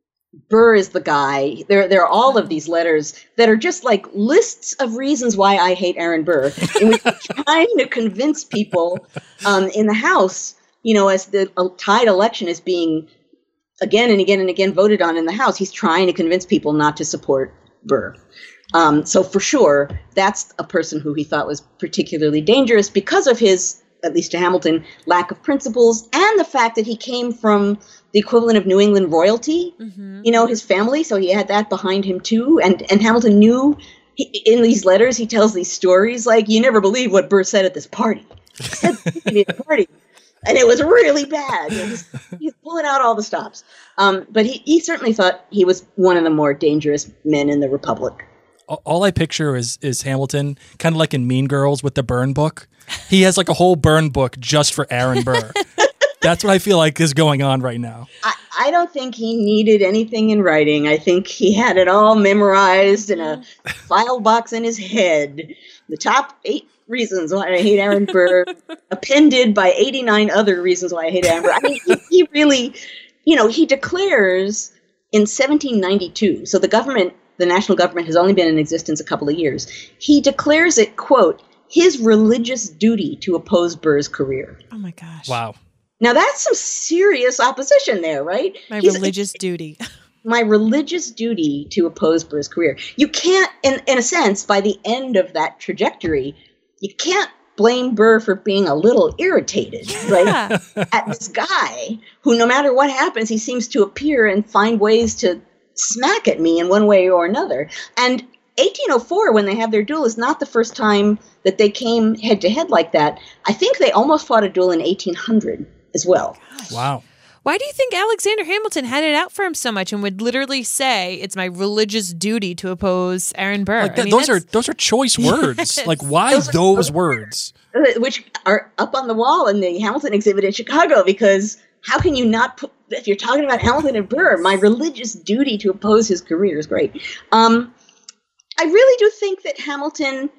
Burr is the guy. There are all of these letters that are just like lists of reasons why I hate Aaron Burr, in which he's trying to convince people in the House, as the tied election is being again and again and again voted on in the House, he's trying to convince people not to support Burr. So for sure, that's a person who he thought was particularly dangerous because of his, at least to Hamilton, lack of principles and the fact that he came from the equivalent of New England royalty, his family. So he had that behind him too. And Hamilton knew in these letters, he tells these stories like, you never believe what Burr said at this party. He said at the party. And it was really bad. He's pulling out all the stops. But he certainly thought he was one of the more dangerous men in the Republic. All I picture is Hamilton, kind of like in Mean Girls with the burn book. He has like a whole burn book just for Aaron Burr. That's what I feel like is going on right now. I don't think he needed anything in writing. I think he had it all memorized in a file box in his head. The top 8 reasons why I hate Aaron Burr, appended by 89 other reasons why I hate Aaron Burr. I mean, he really, he declares in 1792, so the national government has only been in existence a couple of years. He declares it, quote, his religious duty to oppose Burr's career. Oh my gosh. Wow. Now that's some serious opposition there, right? Religious duty. My religious duty to oppose Burr's career. You can't, in a sense, by the end of that trajectory, you can't blame Burr for being a little irritated, right? At this guy who, no matter what happens, he seems to appear and find ways to smack at me in one way or another. And 1804, when they have their duel, is not the first time that they came head to head like that. I think they almost fought a duel in 1800 as well. Gosh. Wow. Why do you think Alexander Hamilton had it out for him so much and would literally say, it's my religious duty to oppose Aaron Burr? Like those are choice words. Like, why those words? Which are up on the wall in the Hamilton exhibit in Chicago, because how can you not put, if you're talking about Hamilton and Burr, my religious duty to oppose his career is great. I really do think that Hamilton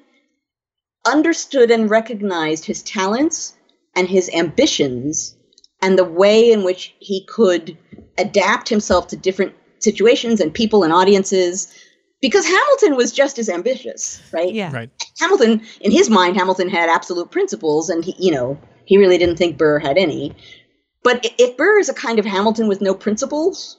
understood and recognized his talents and his ambitions and the way in which he could adapt himself to different situations and people and audiences, because Hamilton was just as ambitious, right? Yeah. Right. Hamilton, in his mind, Hamilton had absolute principles, and he really didn't think Burr had any. But if Burr is a kind of Hamilton with no principles,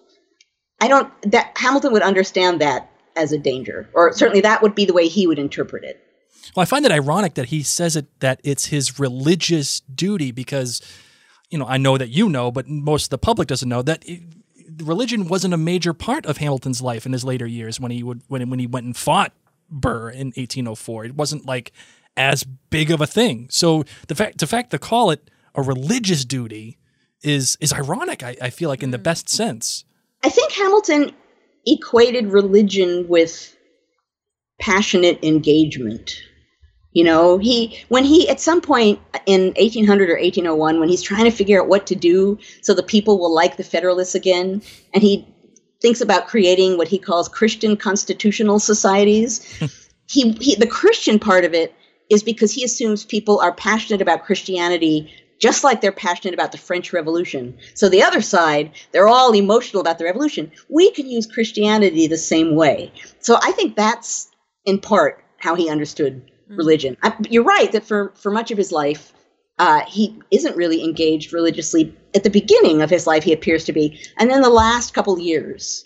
Hamilton would understand that as a danger, or certainly that would be the way he would interpret it. Well, I find it ironic that he says that it's his religious duty because, I know that but most of the public doesn't know that religion wasn't a major part of Hamilton's life in his later years when he went and fought Burr in 1804. It wasn't like as big of a thing. So the fact to call it a religious duty is ironic, I feel like, in the best sense. I think Hamilton equated religion with passionate engagement. You know, when he at some point in 1800 or 1801, when he's trying to figure out what to do so the people will like the Federalists again, and he thinks about creating what he calls Christian constitutional societies, the Christian part of it is because he assumes people are passionate about Christianity just like they're passionate about the French Revolution. So the other side, they're all emotional about the Revolution. We can use Christianity the same way. So I think that's, in part, how he understood religion. You're right that for much of his life, he isn't really engaged religiously. At the beginning of his life, he appears to be. And then the last couple years,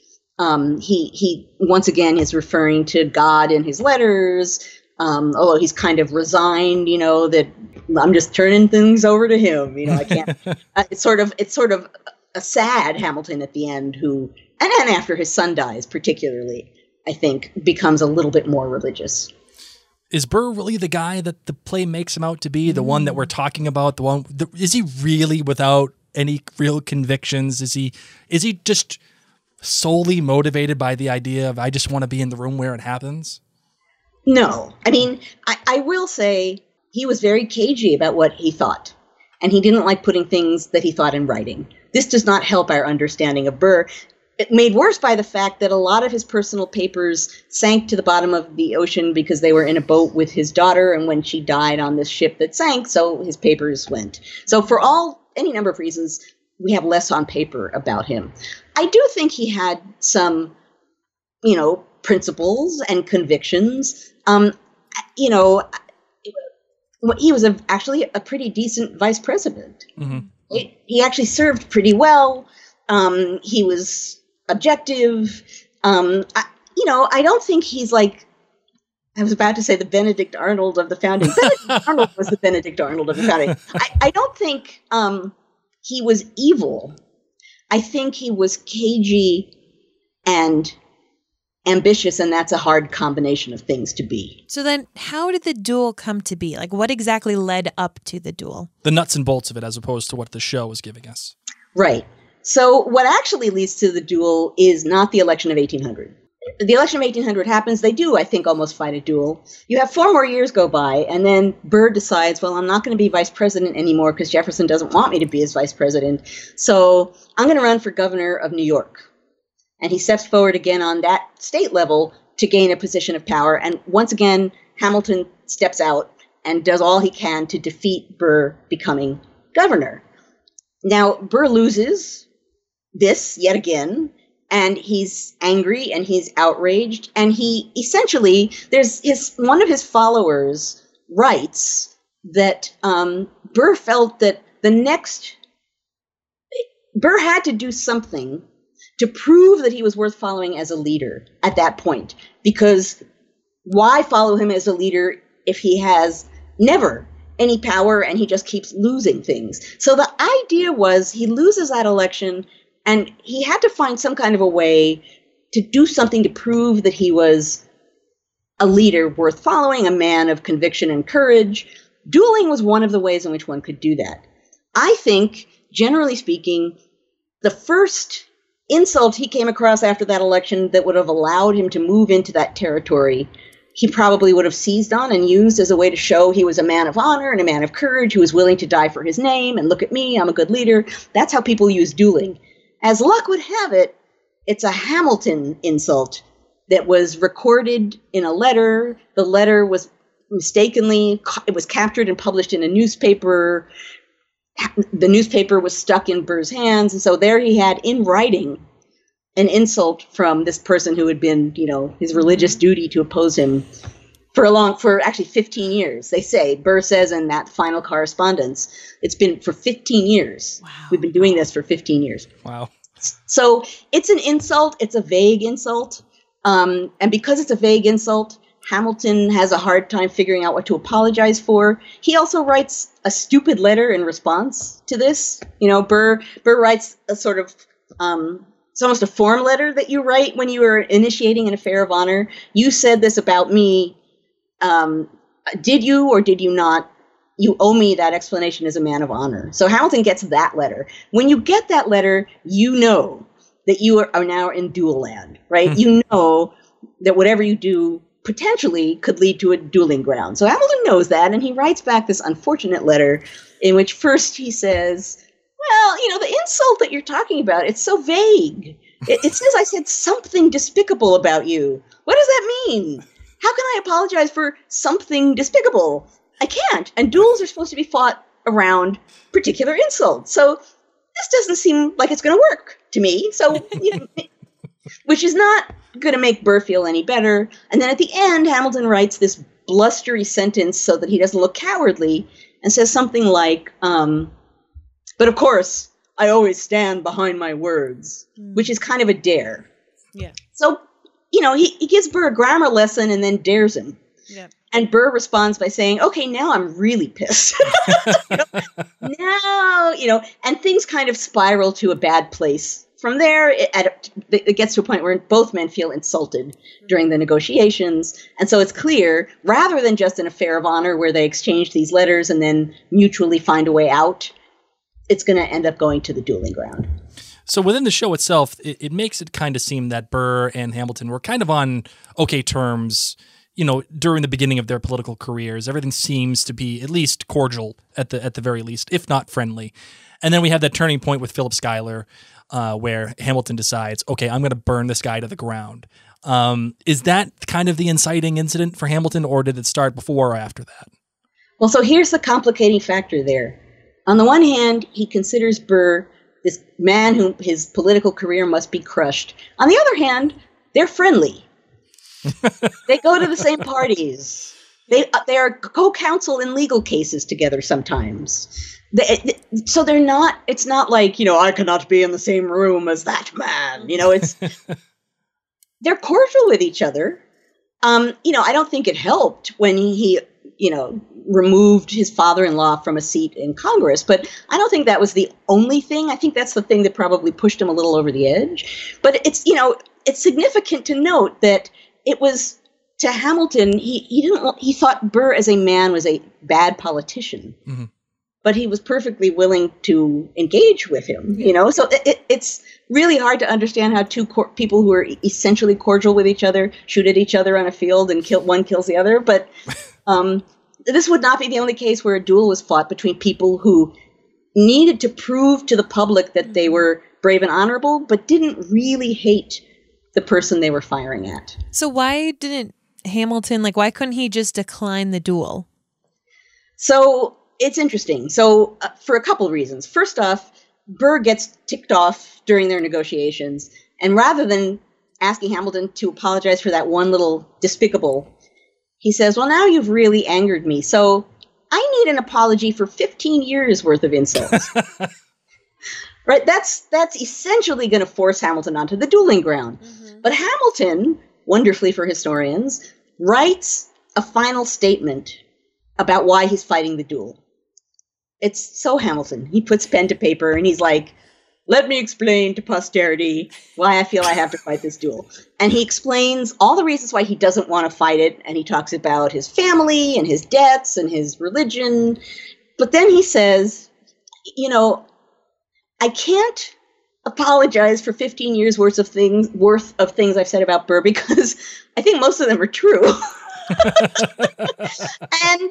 he once again is referring to God in his letters, although he's kind of resigned, you know, that I'm just turning things over to him. You know, I can't. It's sort of a sad Hamilton at the end who, and then after his son dies, particularly, I think, becomes a little bit more religious. Is Burr really the guy that the play makes him out to be? The one that we're talking about? Is he really without any real convictions? Is he just solely motivated by the idea of, I just want to be in the room where it happens? No. I mean, I will say he was very cagey about what he thought, and he didn't like putting things that he thought in writing. This does not help our understanding of Burr. It made worse by the fact that a lot of his personal papers sank to the bottom of the ocean because they were in a boat with his daughter, and when she died on this ship that sank, so his papers went. So for any number of reasons, we have less on paper about him. I do think he had some, you know, principles and convictions. You know, he was actually a pretty decent vice president. Mm-hmm. He actually served pretty well. He was objective. I don't think he's like, I was about to say the Benedict Arnold of the founding. Benedict Arnold was the Benedict Arnold of the founding. I don't think he was evil. I think he was cagey and ambitious, and that's a hard combination of things to be. So then how did the duel come to be? Like, what exactly led up to the duel? The nuts and bolts of it, as opposed to what the show was giving us. Right. So what actually leads to the duel is not the election of 1800. The election of 1800 happens. They do, I think, almost fight a duel. You have 4 more years go by, and then Burr decides, well, I'm not going to be vice president anymore because Jefferson doesn't want me to be his vice president. So I'm going to run for governor of New York. And he steps forward again on that state level to gain a position of power. And once again, Hamilton steps out and does all he can to defeat Burr becoming governor. Now, Burr loses this yet again, and he's angry and he's outraged. And he essentially, one of his followers writes that Burr felt that Burr had to do something to prove that he was worth following as a leader at that point. Because why follow him as a leader if he has never any power and he just keeps losing things? So the idea was he loses that election and he had to find some kind of a way to do something to prove that he was a leader worth following, a man of conviction and courage. Dueling was one of the ways in which one could do that. I think, generally speaking, the first insult he came across after that election that would have allowed him to move into that territory, he probably would have seized on and used as a way to show he was a man of honor and a man of courage who was willing to die for his name, and look at me, I'm a good leader. That's how people use dueling. As luck would have it, it's a Hamilton insult that was recorded in a letter. The letter was it was captured and published in a newspaper. The newspaper was stuck in Burr's hands, and so there he had in writing an insult from this person who had been, you know, his religious duty to oppose him for actually 15 years. They say, Burr says in that final correspondence, it's been for 15 years. Wow. We've been doing this for 15 years. Wow. So it's an insult. It's a vague insult. And because it's a vague insult, Hamilton has a hard time figuring out what to apologize for. He also writes a stupid letter in response to this. You know, Burr writes a sort of it's almost a form letter that you write when you are initiating an affair of honor. You said this about me. Did you or did you not? You owe me that explanation as a man of honor. So Hamilton gets that letter. When you get that letter, you know that you are now in duel land, right? You know that whatever you do potentially could lead to a dueling ground. So Hamilton knows that, and he writes back this unfortunate letter in which first he says, well, the insult that you're talking about, it's so vague. It says I said something despicable about you. What does that mean? How can I apologize for something despicable? I can't. And duels are supposed to be fought around particular insults. So this doesn't seem like it's going to work to me. So, which is not going to make Burr feel any better. And then at the end, Hamilton writes this blustery sentence so that he doesn't look cowardly and says something like, but of course, I always stand behind my words, which is kind of a dare. Yeah. So, he gives Burr a grammar lesson and then dares him. Yeah. And Burr responds by saying, okay, now I'm really pissed. Now, and things kind of spiral to a bad place. From there, it gets to a point where both men feel insulted during the negotiations. And so it's clear, rather than just an affair of honor where they exchange these letters and then mutually find a way out, it's going to end up going to the dueling ground. So within the show itself, it makes it kind of seem that Burr and Hamilton were kind of on okay terms, during the beginning of their political careers. Everything seems to be at least cordial at the very least, if not friendly. And then we have that turning point with Philip Schuyler, where Hamilton decides, okay, I'm going to burn this guy to the ground. Is that kind of the inciting incident for Hamilton, or did it start before or after that? Well, so here's the complicating factor there. On the one hand, he considers Burr this man whom his political career must be crushed. On the other hand, they're friendly. They go to the same parties. They are co-counsel in legal cases together sometimes. So they're not. It's not like I cannot be in the same room as that man. It's they're cordial with each other. I don't think it helped when he removed his father-in-law from a seat in Congress, but I don't think that was the only thing. I think that's the thing that probably pushed him a little over the edge. But it's significant to note that it was to Hamilton, he thought Burr as a man was a bad politician, but he was perfectly willing to engage with him, So it's really hard to understand how two people who are essentially cordial with each other shoot at each other on a field and one kills the other. But this would not be the only case where a duel was fought between people who needed to prove to the public that they were brave and honorable, but didn't really hate the person they were firing at. So why didn't Hamilton, why couldn't he just decline the duel? So it's interesting. So for a couple of reasons. First off, Burr gets ticked off during their negotiations, and rather than asking Hamilton to apologize for that one little despicable, he says, well, now you've really angered me, so I need an apology for 15 years worth of insults. Right? That's essentially going to force Hamilton onto the dueling ground. But Hamilton, wonderfully for historians, writes a final statement about why he's fighting the duel. It's so Hamilton. He puts pen to paper and he's like, let me explain to posterity why I feel I have to fight this duel. And he explains all the reasons why he doesn't want to fight it. And he talks about his family and his debts and his religion. But then he says, I can't apologize for 15 years worth of things I've said about Burr because I think most of them are true. And,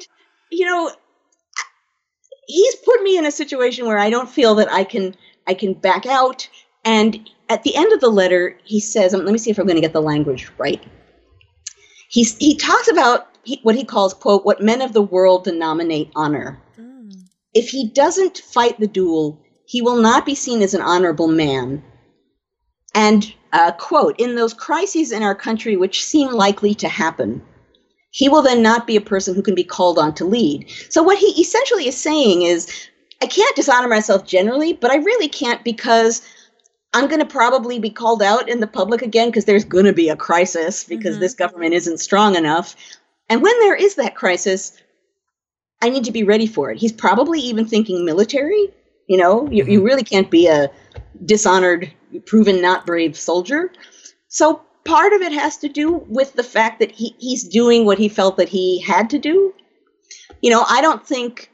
he's put me in a situation where I don't feel that I can back out. And at the end of the letter, he says, let me see if I'm going to get the language right. He talks about what he calls, quote, what men of the world denominate honor. If he doesn't fight the duel, he will not be seen as an honorable man. And, quote, in those crises in our country which seem likely to happen, he will then not be a person who can be called on to lead. So what he essentially is saying is, I can't dishonor myself generally, but I really can't because I'm going to probably be called out in the public again because there's going to be a crisis because this government isn't strong enough. And when there is that crisis, I need to be ready for it. He's probably even thinking military. You really can't be a dishonored, proven not brave soldier. So part of it has to do with the fact that he's doing what he felt that he had to do. You know, I don't think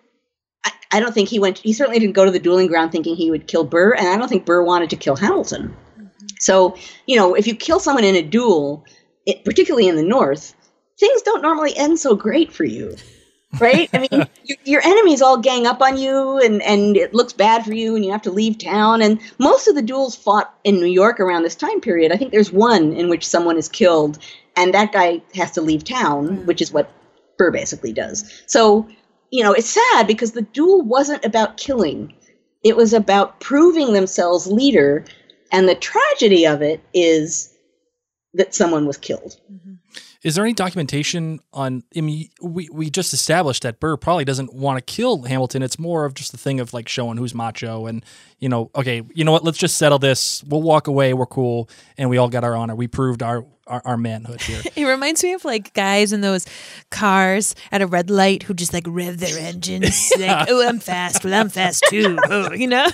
he certainly didn't go to the dueling ground thinking he would kill Burr, and I don't think Burr wanted to kill Hamilton. So, you know, if you kill someone in a duel, particularly in the North, things don't normally end so great for you, right? I mean, your enemies all gang up on you, and it looks bad for you, and you have to leave town. And most of the duels fought in New York around this time period. I think there's one in which someone is killed, and that guy has to leave town, which is what Burr basically does. So, you know, it's sad because the duel wasn't about killing. It was about proving themselves leader, and the tragedy of it is that someone was killed. Is there any documentation on, I mean, we just established that Burr probably doesn't want to kill Hamilton. It's more of just the thing of like showing who's macho and, you know, okay, you know what, let's just settle this. We'll walk away. We're cool. And we all got our honor. We proved our manhood here. It reminds me of like guys in those cars at a red light who just like rev their engines. Like, oh, I'm fast. Well, I'm fast too. Oh, you know?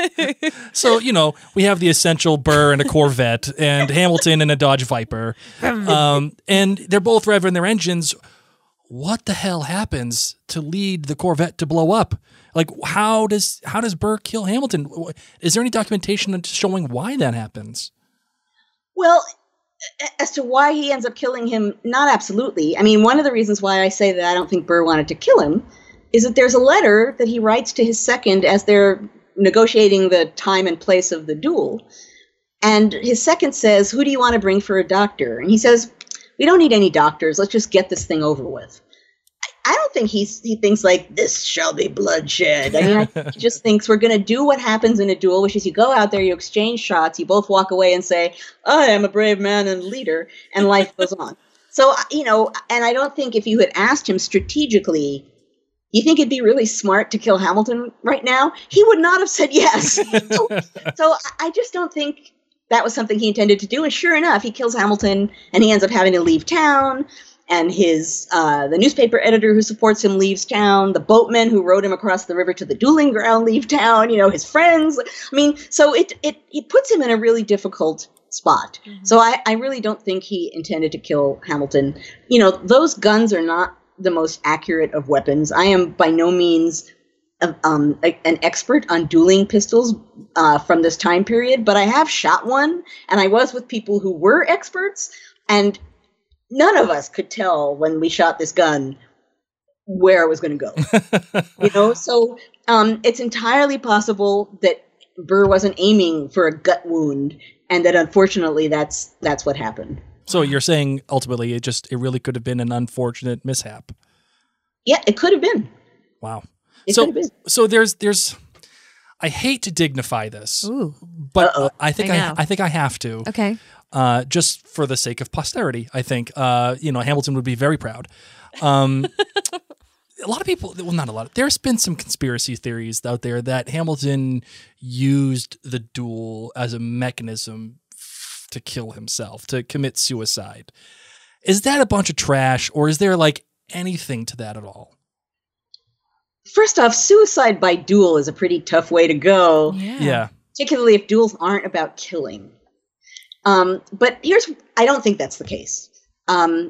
So, you know, we have the essential Burr in a Corvette and Hamilton in a Dodge Viper. And they're both revving their engines. What the hell happens to lead the Corvette to blow up? Like, how does Burr kill Hamilton? Is there any documentation showing why that happens? Well, as to why he ends up killing him, not absolutely. I mean, one of the reasons why I say that I don't think Burr wanted to kill him is that there's a letter that he writes to his second as they're negotiating the time and place of the duel. And his second says, "Who do you want to bring for a doctor?" And he says, "We don't need any doctors. Let's just get this thing over with." I don't think he thinks like, "This shall be bloodshed." I mean, he just thinks we're going to do what happens in a duel, which is you go out there, you exchange shots, you both walk away and say, "I am a brave man and leader," and life goes on. So, you know, and I don't think if you had asked him strategically, you think it'd be really smart to kill Hamilton right now? He would not have said yes. So I just don't think that was something he intended to do. And sure enough, he kills Hamilton and he ends up having to leave town. And the newspaper editor who supports him leaves town. The boatmen who rowed him across the river to the dueling ground leave town. You know, his friends. I mean, so it puts him in a really difficult spot. Mm-hmm. So I really don't think he intended to kill Hamilton. You know, those guns are not the most accurate of weapons. I am by no means an expert on dueling pistols from this time period, but I have shot one, and I was with people who were experts, and none of us could tell when we shot this gun where it was going to go. You know, so it's entirely possible that Burr wasn't aiming for a gut wound, and that unfortunately that's what happened. So you're saying ultimately it really could have been an unfortunate mishap. Yeah, it could have been. Wow. It could have been. So there's I hate to dignify this. Ooh. But I think I have to. Okay. Just for the sake of posterity, I think Hamilton would be very proud. A lot of people, well, not a lot. There's been some conspiracy theories out there that Hamilton used the duel as a mechanism to kill himself, to commit suicide. Is that a bunch of trash, or is there like anything to that at all? First off, suicide by duel is a pretty tough way to go. Yeah. Particularly if duels aren't about killing. But I don't think that's the case. When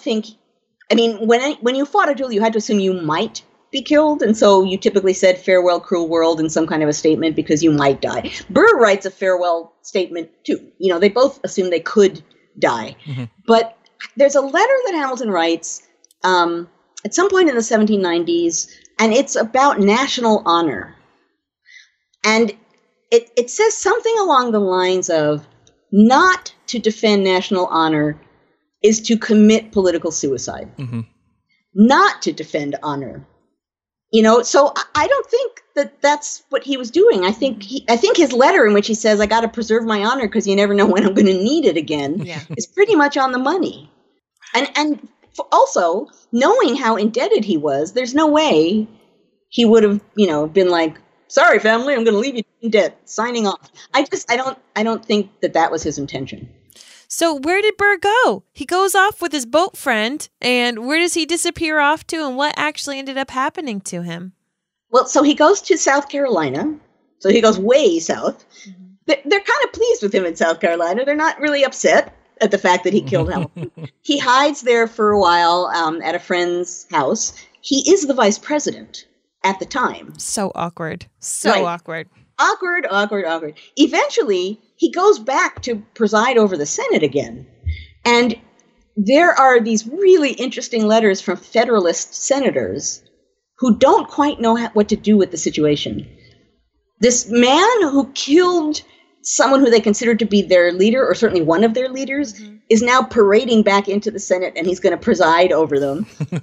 you fought a duel, you had to assume you might be killed. And so you typically said farewell, cruel world in some kind of a statement because you might die. Burr writes a farewell statement too. You know, they both assume they could die. Mm-hmm. But there's a letter that Hamilton writes at some point in the 1790s, and it's about national honor. And it says something along the lines of, not to defend national honor is to commit political suicide. Mm-hmm. Not to defend honor. You know, so I don't think that that's what he was doing. I think his letter in which he says, "I got to preserve my honor because you never know when I'm going to need it again," is pretty much on the money. And also, knowing how indebted he was, there's no way he would have, been like, "Sorry, family, I'm going to leave you in debt, signing off." I don't think that was his intention. So where did Burr go? He goes off with his boat friend, and where does he disappear off to, and what actually ended up happening to him? Well, so he goes to South Carolina. So he goes way south. Mm-hmm. they're kind of pleased with him in South Carolina. They're not really upset at the fact that he killed Hamilton. He hides there for a while at a friend's house. He is the vice president at the time. So awkward. So Right. awkward. Awkward. Eventually, he goes back to preside over the Senate again. And there are these really interesting letters from Federalist senators who don't quite know what to do with the situation. This man who killed someone who they considered to be their leader, or certainly one of their leaders, is now parading back into the Senate, and he's going to preside over them.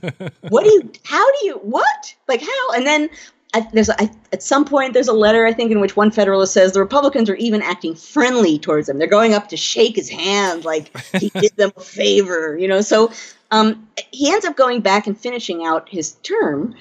What? Like, how? And then at some point, there's a letter, I think, in which one Federalist says the Republicans are even acting friendly towards him. They're going up to shake his hand like he did them a favor, you know? So he ends up going back and finishing out his term.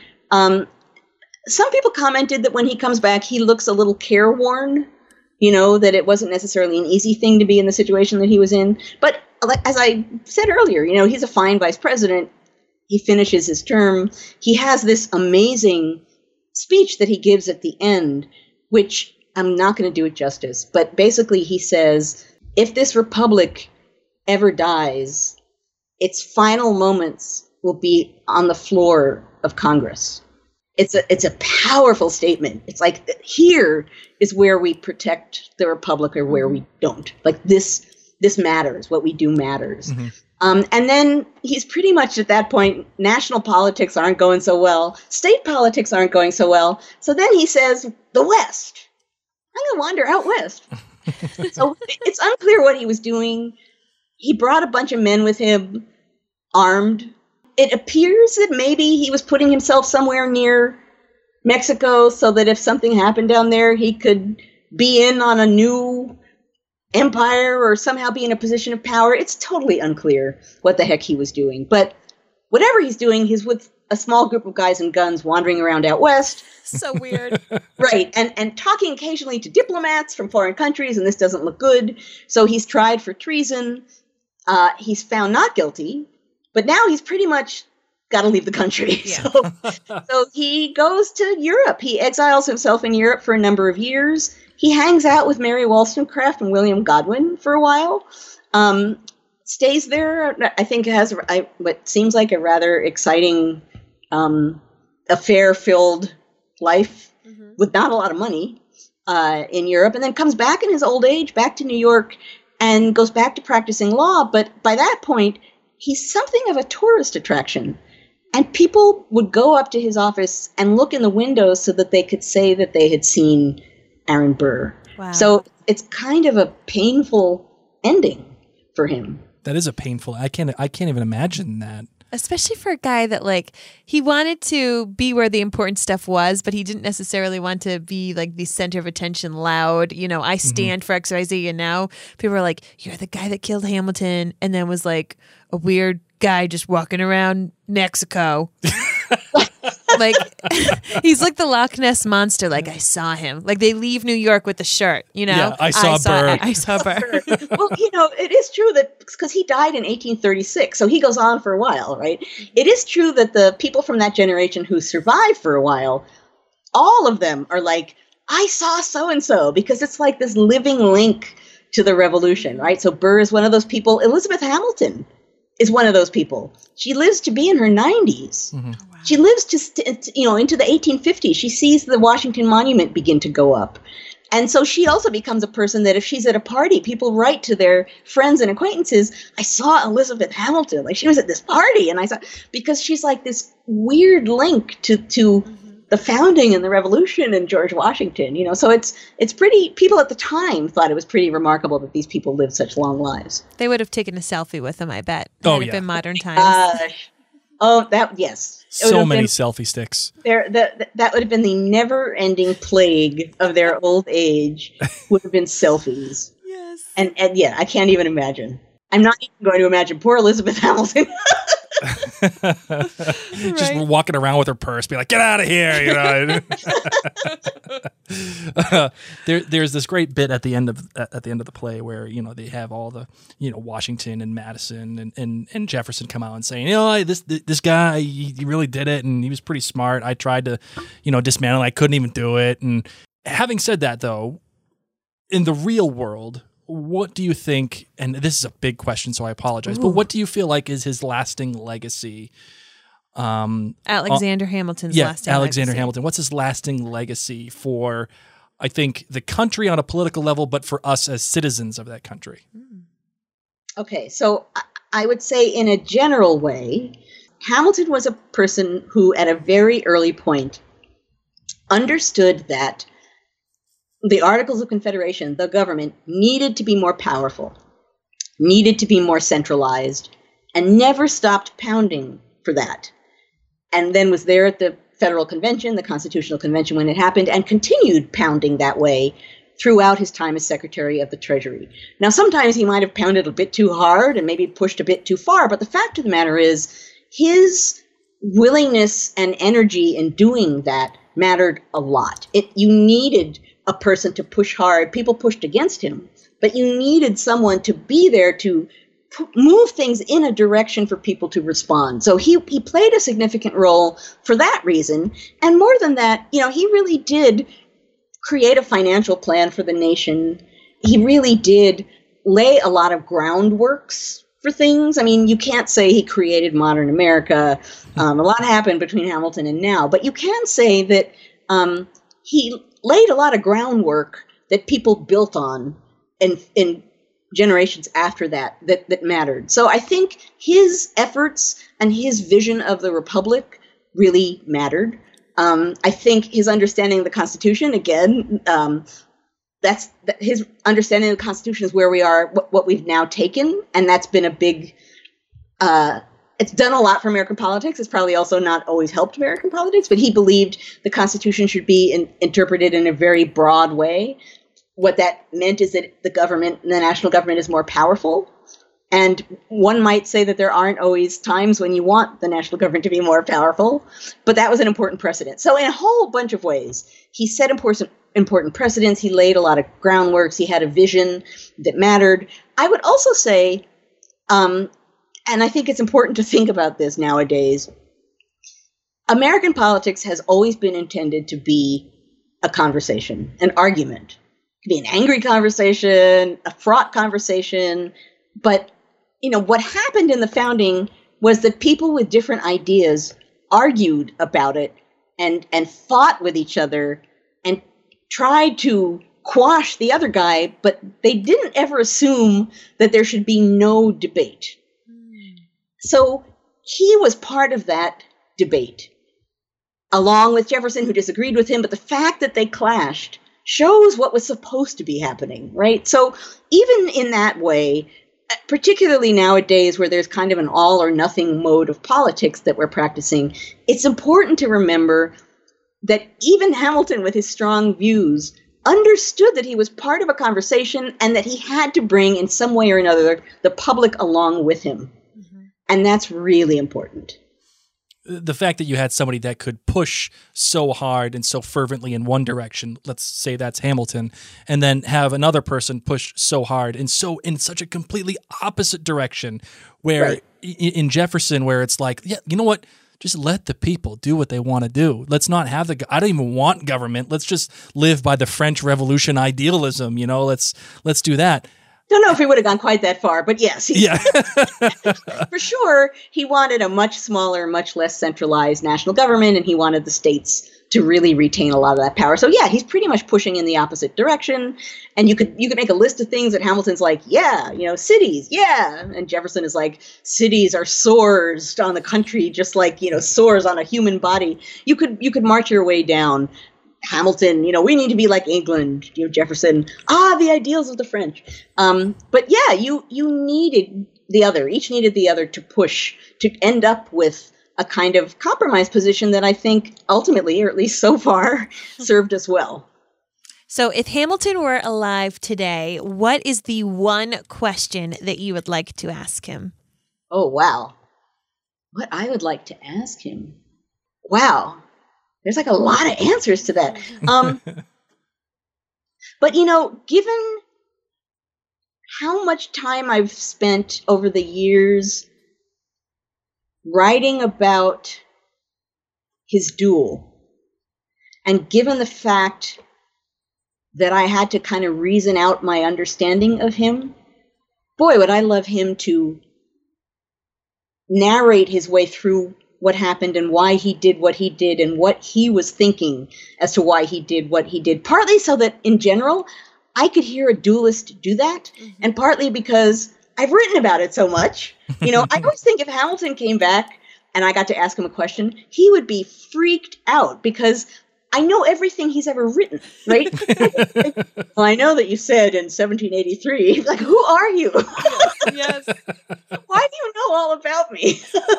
Some people commented that when he comes back, he looks a little careworn, you know, that it wasn't necessarily an easy thing to be in the situation that he was in. But as I said earlier, you know, he's a fine vice president. He finishes his term. He has this amazing speech that he gives at the end, which I'm not going to do it justice. But basically he says, if this republic ever dies, its final moments will be on the floor of Congress. It's a powerful statement. It's like, here is where we protect the republic or where we don't. Like this matters. What we do matters. And then he's pretty much at that point, national politics aren't going so well. State politics aren't going so well. So then he says, the West. I'm going to wander out west. So it's unclear what he was doing. He brought a bunch of men with him, armed. It appears that maybe he was putting himself somewhere near Mexico so that if something happened down there, he could be in on a new empire or somehow be in a position of power. It's totally unclear what the heck he was doing. But whatever he's doing, he's with a small group of guys in guns wandering around out west. So weird. Right. And talking occasionally to diplomats from foreign countries, and this doesn't look good. So he's tried for treason. He's found not guilty. But now he's pretty much got to leave the country. Yeah. So he goes to Europe. He exiles himself in Europe for a number of years. He hangs out with Mary Wollstonecraft and William Godwin for a while. Stays there. I think has what seems like a rather exciting, affair-filled life with not a lot of money in Europe. And then comes back in his old age, back to New York, and goes back to practicing law. But by that point, he's something of a tourist attraction. And people would go up to his office and look in the windows so that they could say that they had seen Aaron Burr. Wow. So it's kind of a painful ending for him. That is a painful. I can't even imagine that. Especially for a guy that, like, he wanted to be where the important stuff was, but he didn't necessarily want to be, like, the center of attention, loud. You know, I stand for XYZ, and now people are like, you're the guy that killed Hamilton, and then was, like, a weird guy just walking around Mexico. Like, he's like the Loch Ness Monster. Like, I saw him. Like, they leave New York with the shirt, you know? Yeah, I saw Burr. I saw Burr. Well, you know, it is true that because he died in 1836, so he goes on for a while, right? It is true that the people from that generation who survived for a while, all of them are like, I saw so-and-so, because it's like this living link to the revolution, right? So Burr is one of those people. Elizabeth Hamilton is one of those people. She lives to be in her 90s. She lives into the 1850s. She sees the Washington Monument begin to go up. And so she also becomes a person that if she's at a party, people write to their friends and acquaintances, I saw Elizabeth Hamilton. Like, she was at this party. And because she's like this weird link to the founding and the revolution and George Washington, you know. So it's pretty, people at the time thought it was pretty remarkable that these people lived such long lives. They would have taken a selfie with him, I bet. Oh, Had it yeah. been modern times. Yes. It would So have many been- selfie sticks. that would have been the never-ending plague of their old age, would have been selfies. Yes. And yeah, I can't even imagine. I'm not even going to imagine poor Elizabeth Hamilton. Just walking around with her purse, be like, "Get out of here!" You know. There's this great bit at the end of the play where, you know, they have all the, you know, Washington and Madison and Jefferson come out and saying, you know, this guy, he really did it, and he was pretty smart. I tried to, you know, dismantle. I couldn't even do it. And having said that, though, in the real world, what do you think, and this is a big question, so I apologize, but what do you feel like is his lasting legacy? Alexander Hamilton's lasting Alexander legacy. Hamilton. What's his lasting legacy for, I think, the country on a political level, but for us as citizens of that country? Okay, so I would say in a general way, Hamilton was a person who at a very early point understood that the Articles of Confederation, the government, needed to be more powerful, needed to be more centralized, and never stopped pounding for that. And then was there at the Federal Convention, the Constitutional Convention when it happened, and continued pounding that way throughout his time as Secretary of the Treasury. Now, sometimes he might have pounded a bit too hard and maybe pushed a bit too far, but the fact of the matter is his willingness and energy in doing that mattered a lot. You needed a person to push hard. People pushed against him, but you needed someone to be there to move things in a direction for people to respond. So he played a significant role for that reason. And more than that, he really did create a financial plan for the nation. He really did lay a lot of groundworks for things. I mean, you can't say he created modern America. A lot happened between Hamilton and now, but you can say that he laid a lot of groundwork that people built on in generations after that mattered. So I think his efforts and his vision of the Republic really mattered. I think his understanding of the Constitution, again, his understanding of the Constitution is where we are, what we've now taken, and that's been a big, it's done a lot for American politics. It's probably also not always helped American politics, but he believed the Constitution should be interpreted in a very broad way. What that meant is that the national government is more powerful. And one might say that there aren't always times when you want the national government to be more powerful, but that was an important precedent. So in a whole bunch of ways, he set important precedents. He laid a lot of groundworks. He had a vision that mattered. I would also say, and I think it's important to think about this nowadays, American politics has always been intended to be a conversation, an argument. It could be an angry conversation, a fraught conversation, but what happened in the founding was that people with different ideas argued about it and fought with each other and tried to quash the other guy, but they didn't ever assume that there should be no debate. So he was part of that debate, along with Jefferson, who disagreed with him, but the fact that they clashed shows what was supposed to be happening, right? So even in that way, particularly nowadays where there's kind of an all or nothing mode of politics that we're practicing, it's important to remember that even Hamilton, with his strong views, understood that he was part of a conversation and that he had to bring in some way or another the public along with him. Mm-hmm. And that's really important. The fact that you had somebody that could push so hard and so fervently in one direction, let's say that's Hamilton, and then have another person push so hard and so in such a completely opposite direction, where in Jefferson, where it's like, yeah, you know what? Just let the people do what they want to do. Let's not have I don't even want government. Let's just live by the French Revolution idealism. Let's do that. Don't know if he would have gone quite that far, but yes. For sure, he wanted a much smaller, much less centralized national government, and he wanted the states to really retain a lot of that power. So yeah, he's pretty much pushing in the opposite direction. And you could make a list of things that Hamilton's like, cities, and Jefferson is like, cities are sores on the country, just like, sores on a human body. You could march your way down. Hamilton, we need to be like England. Jefferson, the ideals of the French. But yeah, you needed the other. Each needed the other to push to end up with a kind of compromise position that I think ultimately, or at least so far, served us well. So if Hamilton were alive today, what is the one question that you would like to ask him? Oh, wow. What I would like to ask him? Wow. There's like a lot of answers to that. But, given how much time I've spent over the years writing about his duel, and given the fact that I had to kind of reason out my understanding of him, boy, would I love him to narrate his way through what happened and why he did what he did and what he was thinking as to why he did what he did. Partly so that in general, I could hear a duelist do that, and partly because I've written about it so much. You know, I always think if Hamilton came back and I got to ask him a question, he would be freaked out because I know everything he's ever written, right? Well, I know that you said in 1783, like, who are you? Yes. Why do you know all about me?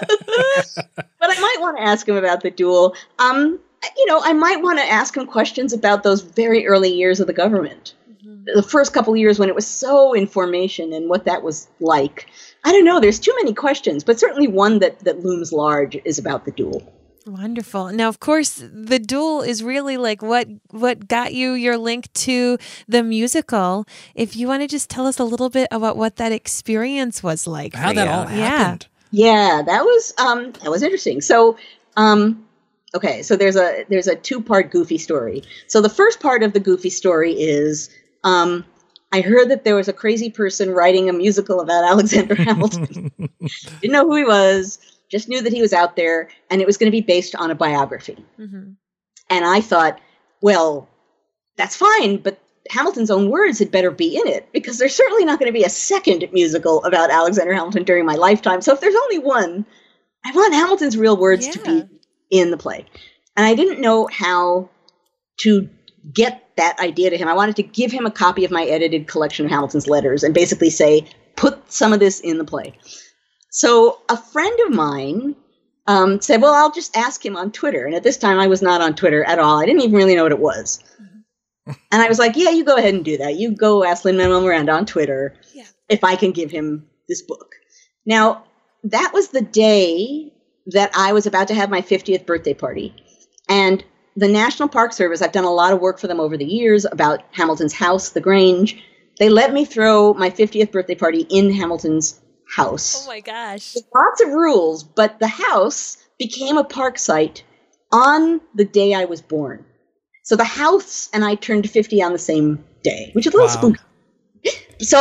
But I might want to ask him about the duel. You know, I might want to ask him questions about those very early years of the government. The first couple of years when it was so in formation and what that was like. I don't know. There's too many questions, but certainly one that looms large is about the duel. Wonderful. Now, of course, the duel is really like what got you your link to the musical. If you want to just tell us a little bit about what that experience was like. How that all happened. Yeah, that was interesting. So, okay, so there's a two-part Goofy story. So the first part of the Goofy story is I heard that there was a crazy person writing a musical about Alexander Hamilton. Didn't know who he was. Just knew that he was out there, and it was going to be based on a biography. And I thought, well, that's fine, but Hamilton's own words had better be in it, because there's certainly not going to be a second musical about Alexander Hamilton during my lifetime. So if there's only one, I want Hamilton's real words to be in the play. And I didn't know how to get that idea to him. I wanted to give him a copy of my edited collection of Hamilton's letters and basically say, put some of this in the play. So a friend of mine said, well, I'll just ask him on Twitter. And at this time, I was not on Twitter at all. I didn't even really know what it was. And I was like, yeah, you go ahead and do that. You go ask Lin-Manuel Miranda on Twitter if I can give him this book. Now, that was the day that I was about to have my 50th birthday party. And the National Park Service, I've done a lot of work for them over the years about Hamilton's house, the Grange. They let me throw my 50th birthday party in Hamilton's house. Oh my gosh. Lots of rules, but the house became a park site on the day I was born. So the house and I turned 50 on the same day, which is a little spooky. So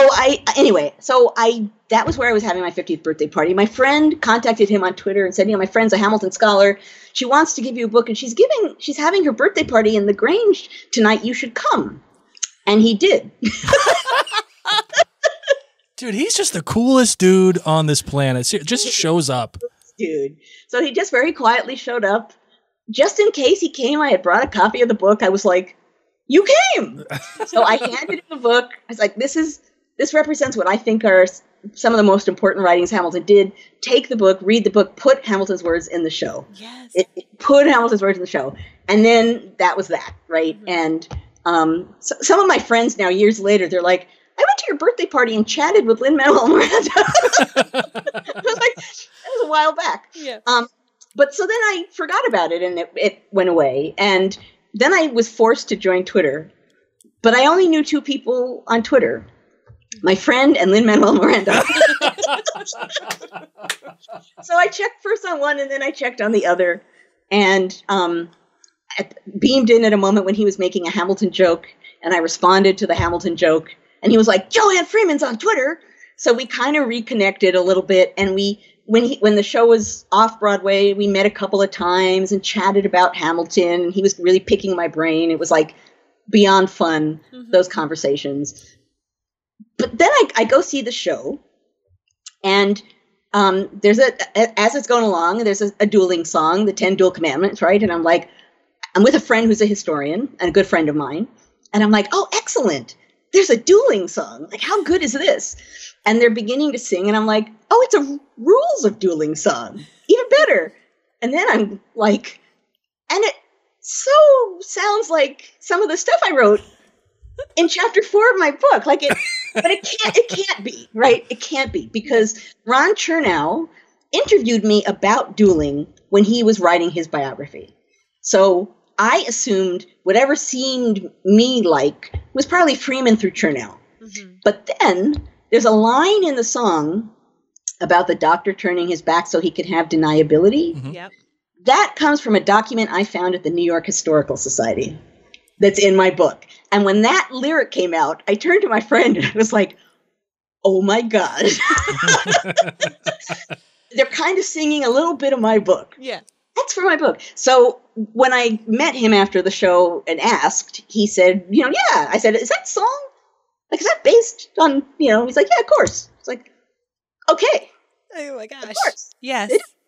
that was where I was having my 50th birthday party. My friend contacted him on Twitter and said, my friend's a Hamilton scholar. She wants to give you a book and she's having her birthday party in the Grange tonight. You should come. And he did. Dude, he's just the coolest dude on this planet. Just shows up. Dude. So he just very quietly showed up. Just in case he came, I had brought a copy of the book. I was like, you came! So I handed him the book. I was like, this represents what I think are some of the most important writings Hamilton did. Take the book, read the book, put Hamilton's words in the show. Yes. Put Hamilton's words in the show. And then that was that, right? And so some of my friends now, years later, they're like, I went to your birthday party and chatted with Lin-Manuel Miranda. I was like, that was a while back. Yeah. But so then I forgot about it and it went away. And then I was forced to join Twitter. But I only knew two people on Twitter. My friend and Lin-Manuel Miranda. So I checked first on one and then I checked on the other. And beamed in at a moment when he was making a Hamilton joke. And I responded to the Hamilton joke. And he was like, Joanne Freeman's on Twitter. So we kind of reconnected a little bit. And when the show was off Broadway, we met a couple of times and chatted about Hamilton. And he was really picking my brain. It was like beyond fun, those conversations. But then I go see the show. And there's as it's going along, there's a dueling song, the 10 Duel Commandments, right? And I'm with a friend who's a historian and a good friend of mine. And I'm like, oh, excellent. There's a dueling song. Like, how good is this? And they're beginning to sing. And I'm like, oh, it's a rules of dueling song. Even better. And then I'm like, and it so sounds like some of the stuff I wrote in chapter 4 of my book. But it can't be, right? It can't be, because Ron Chernow interviewed me about dueling when he was writing his biography. So I assumed whatever seemed me like was probably Freeman through Chernow. But then there's a line in the song about the doctor turning his back so he could have deniability. Yep. That comes from a document I found at the New York Historical Society that's in my book. And when that lyric came out, I turned to my friend and I was like, oh my God. They're kind of singing a little bit of my book. Yeah. That's for my book. So when I met him after the show and asked, he said, yeah. I said, is that song? Like, is that based on, he's like, yeah, of course. It's like, okay. Oh my gosh. Of course. Yes.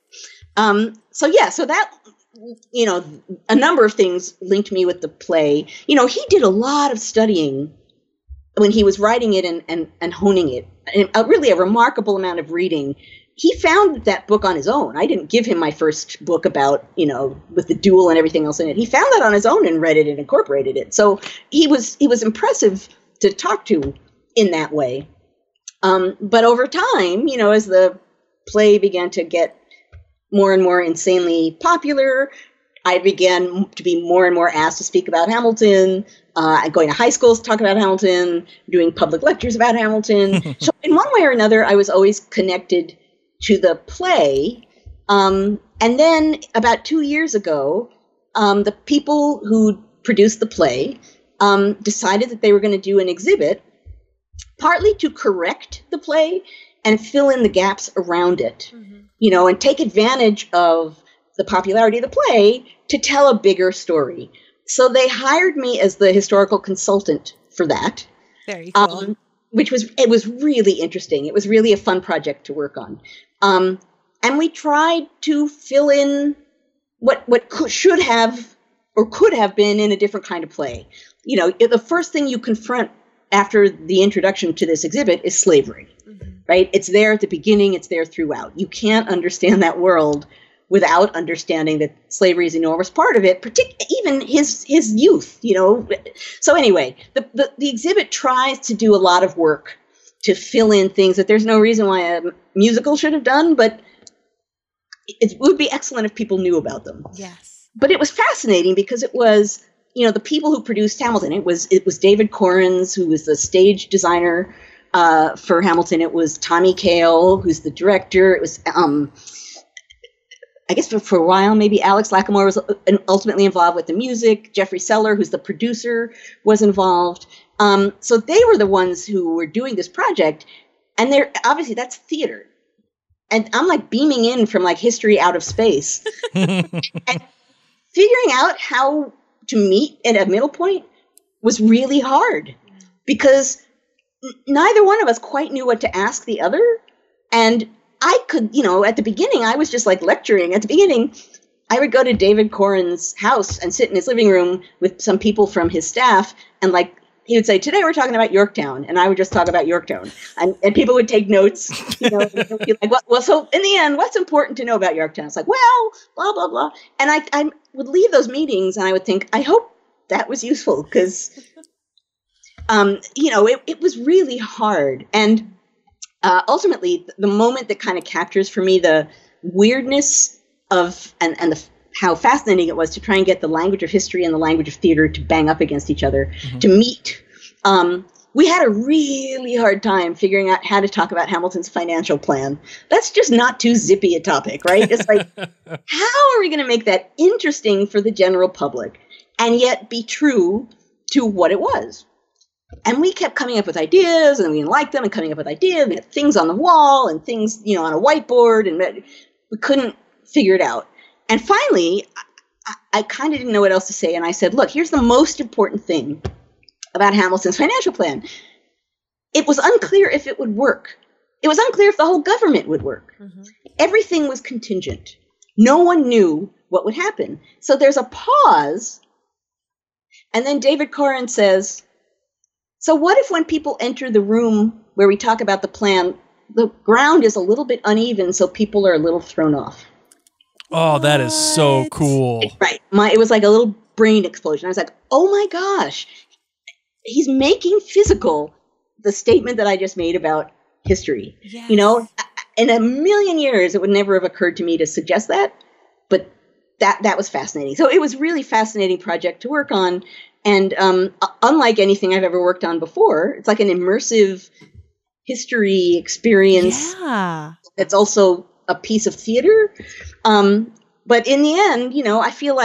So that, a number of things linked me with the play. He did a lot of studying when he was writing it and honing it, and really a remarkable amount of reading. He found that book on his own. I didn't give him my first book about, with the duel and everything else in it. He found that on his own and read it and incorporated it. So he was impressive to talk to in that way. But over time, as the play began to get more and more insanely popular, I began to be more and more asked to speak about Hamilton, going to high schools to talk about Hamilton, doing public lectures about Hamilton. So in one way or another, I was always connected to the play. And then about 2 years ago, the people who produced the play decided that they were going to do an exhibit, partly to correct the play and fill in the gaps around it, and take advantage of the popularity of the play to tell a bigger story. So they hired me as the historical consultant for that. Very cool. It was really interesting. It was really a fun project to work on. And we tried to fill in what should have or could have been in a different kind of play. The first thing you confront after the introduction to this exhibit is slavery, right? It's there at the beginning. It's there throughout. You can't understand that world without understanding that slavery is an enormous part of it, even his youth, So anyway, the exhibit tries to do a lot of work to fill in things that there's no reason why a musical should have done, but it would be excellent if people knew about them. Yes. But it was fascinating because it was, the people who produced Hamilton. It was David Corrins, who was the stage designer for Hamilton. It was Tommy Kail, who's the director. It was I guess for a while, maybe Alex Lacamoire was ultimately involved with the music. Jeffrey Seller, who's the producer, was involved. So they were the ones who were doing this project. And obviously that's theater. And I'm like beaming in from like history out of space. And figuring out how to meet at a middle point was really hard because neither one of us quite knew what to ask the other. And I could, at the beginning, I was just like lecturing. At the beginning, I would go to David Corrins' house and sit in his living room with some people from his staff. And like, he would say, today we're talking about Yorktown. And I would just talk about Yorktown. And people would take notes, and be like, well, so in the end, what's important to know about Yorktown? It's like, well, blah, blah, blah. And I would leave those meetings and I would think, I hope that was useful because, it was really hard. And ultimately, the moment that kind of captures for me the weirdness of and how fascinating it was to try and get the language of history and the language of theater to bang up against each other, to meet. We had a really hard time figuring out how to talk about Hamilton's financial plan. That's just not too zippy a topic, right? It's like, how are we going to make that interesting for the general public and yet be true to what it was? And we kept coming up with ideas, and we didn't like them, and coming up with ideas, and we had things on the wall, and things, on a whiteboard, and we couldn't figure it out. And finally, I kind of didn't know what else to say, and I said, look, here's the most important thing about Hamilton's financial plan. It was unclear if it would work. It was unclear if the whole government would work. Everything was contingent. No one knew what would happen. So there's a pause, and then David Corrins says, so what if when people enter the room where we talk about the plan, the ground is a little bit uneven, so people are a little thrown off? Oh, that is so cool. Right. It was like a little brain explosion. I was like, oh my gosh, he's making physical the statement that I just made about history. Yes. In a million years, it would never have occurred to me to suggest that, but that was fascinating. So it was really fascinating project to work on. And unlike anything I've ever worked on before, it's like an immersive history experience. Yeah. It's also a piece of theater. But in the end, I feel like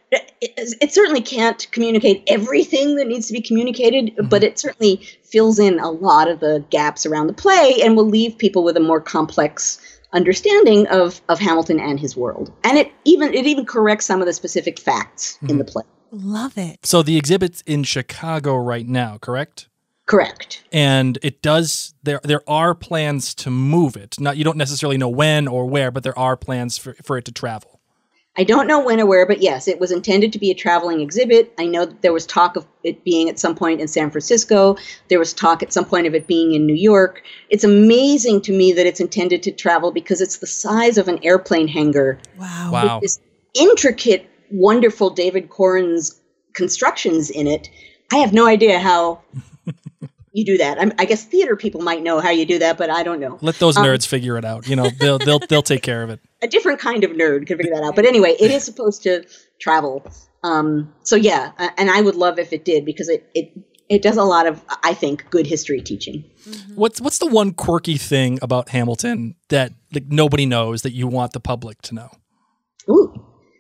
it certainly can't communicate everything that needs to be communicated, but it certainly fills in a lot of the gaps around the play and will leave people with a more complex understanding of Hamilton and his world. And it even corrects some of the specific facts in the play. Love it. So the exhibit's in Chicago right now, correct? Correct. And it does. There are plans to move it. You don't necessarily know when or where, but there are plans for it to travel. I don't know when or where, but yes, it was intended to be a traveling exhibit. I know that there was talk of it being at some point in San Francisco. There was talk at some point of it being in New York. It's amazing to me that it's intended to travel because it's the size of an airplane hangar. Wow. With this intricate, wonderful David Corn's constructions in it. I have no idea how you do that. I guess theater people might know how you do that, but I don't know. Let those nerds figure it out. They'll take care of it. A different kind of nerd can figure that out. But anyway, it is supposed to travel. So yeah, and I would love if it did because it does a lot of, I think, good history teaching. What's the one quirky thing about Hamilton that nobody knows that you want the public to know? Ooh.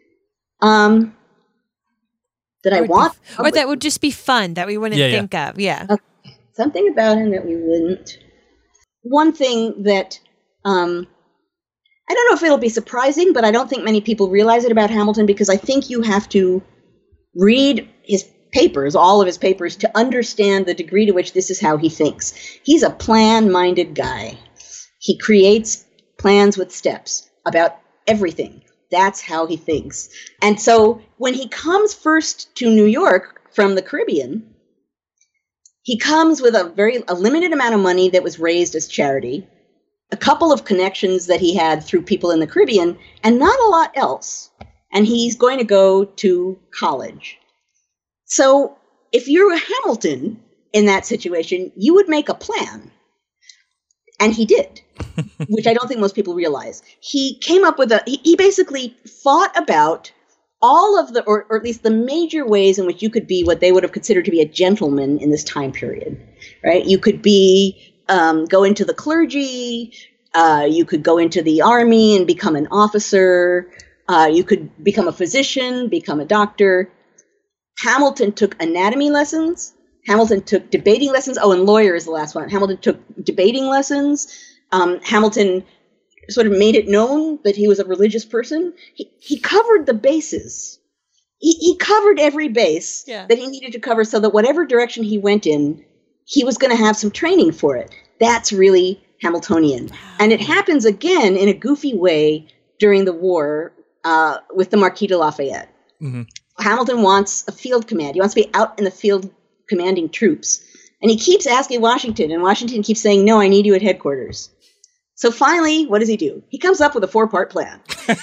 That I want? Or that would just be fun that we wouldn't think of. Yeah. Okay. Something about him that we wouldn't. One thing that, I don't know if it'll be surprising, but I don't think many people realize it about Hamilton because I think you have to read his papers, all of his papers, to understand the degree to which this is how he thinks. He's a plan-minded guy. He creates plans with steps about everything. That's how he thinks. And so when he comes first to New York from the Caribbean, he comes with a limited amount of money that was raised as charity, a couple of connections that he had through people in the Caribbean, and not a lot else. And he's going to go to college. So if you're a Hamilton in that situation, you would make a plan. And he did, which I don't think most people realize. He came up with he basically thought about all of or at least the major ways in which you could be what they would have considered to be a gentleman in this time period, right? You could go into the clergy, you could go into the army and become an officer, you could become a physician, become a doctor. Hamilton took anatomy lessons. Hamilton took debating lessons. Oh, and lawyer is the last one. Hamilton took debating lessons. Hamilton sort of made it known that he was a religious person. He covered the bases. He covered every base that he needed to cover so that whatever direction he went in, he was going to have some training for it. That's really Hamiltonian. And it happens again in a goofy way during the war with the Marquis de Lafayette. Mm-hmm. Hamilton wants a field command. He wants to be out in the field commanding troops. And he keeps asking Washington, and Washington keeps saying, no, I need you at headquarters. So finally, what does he do? He comes up with a 4-part plan.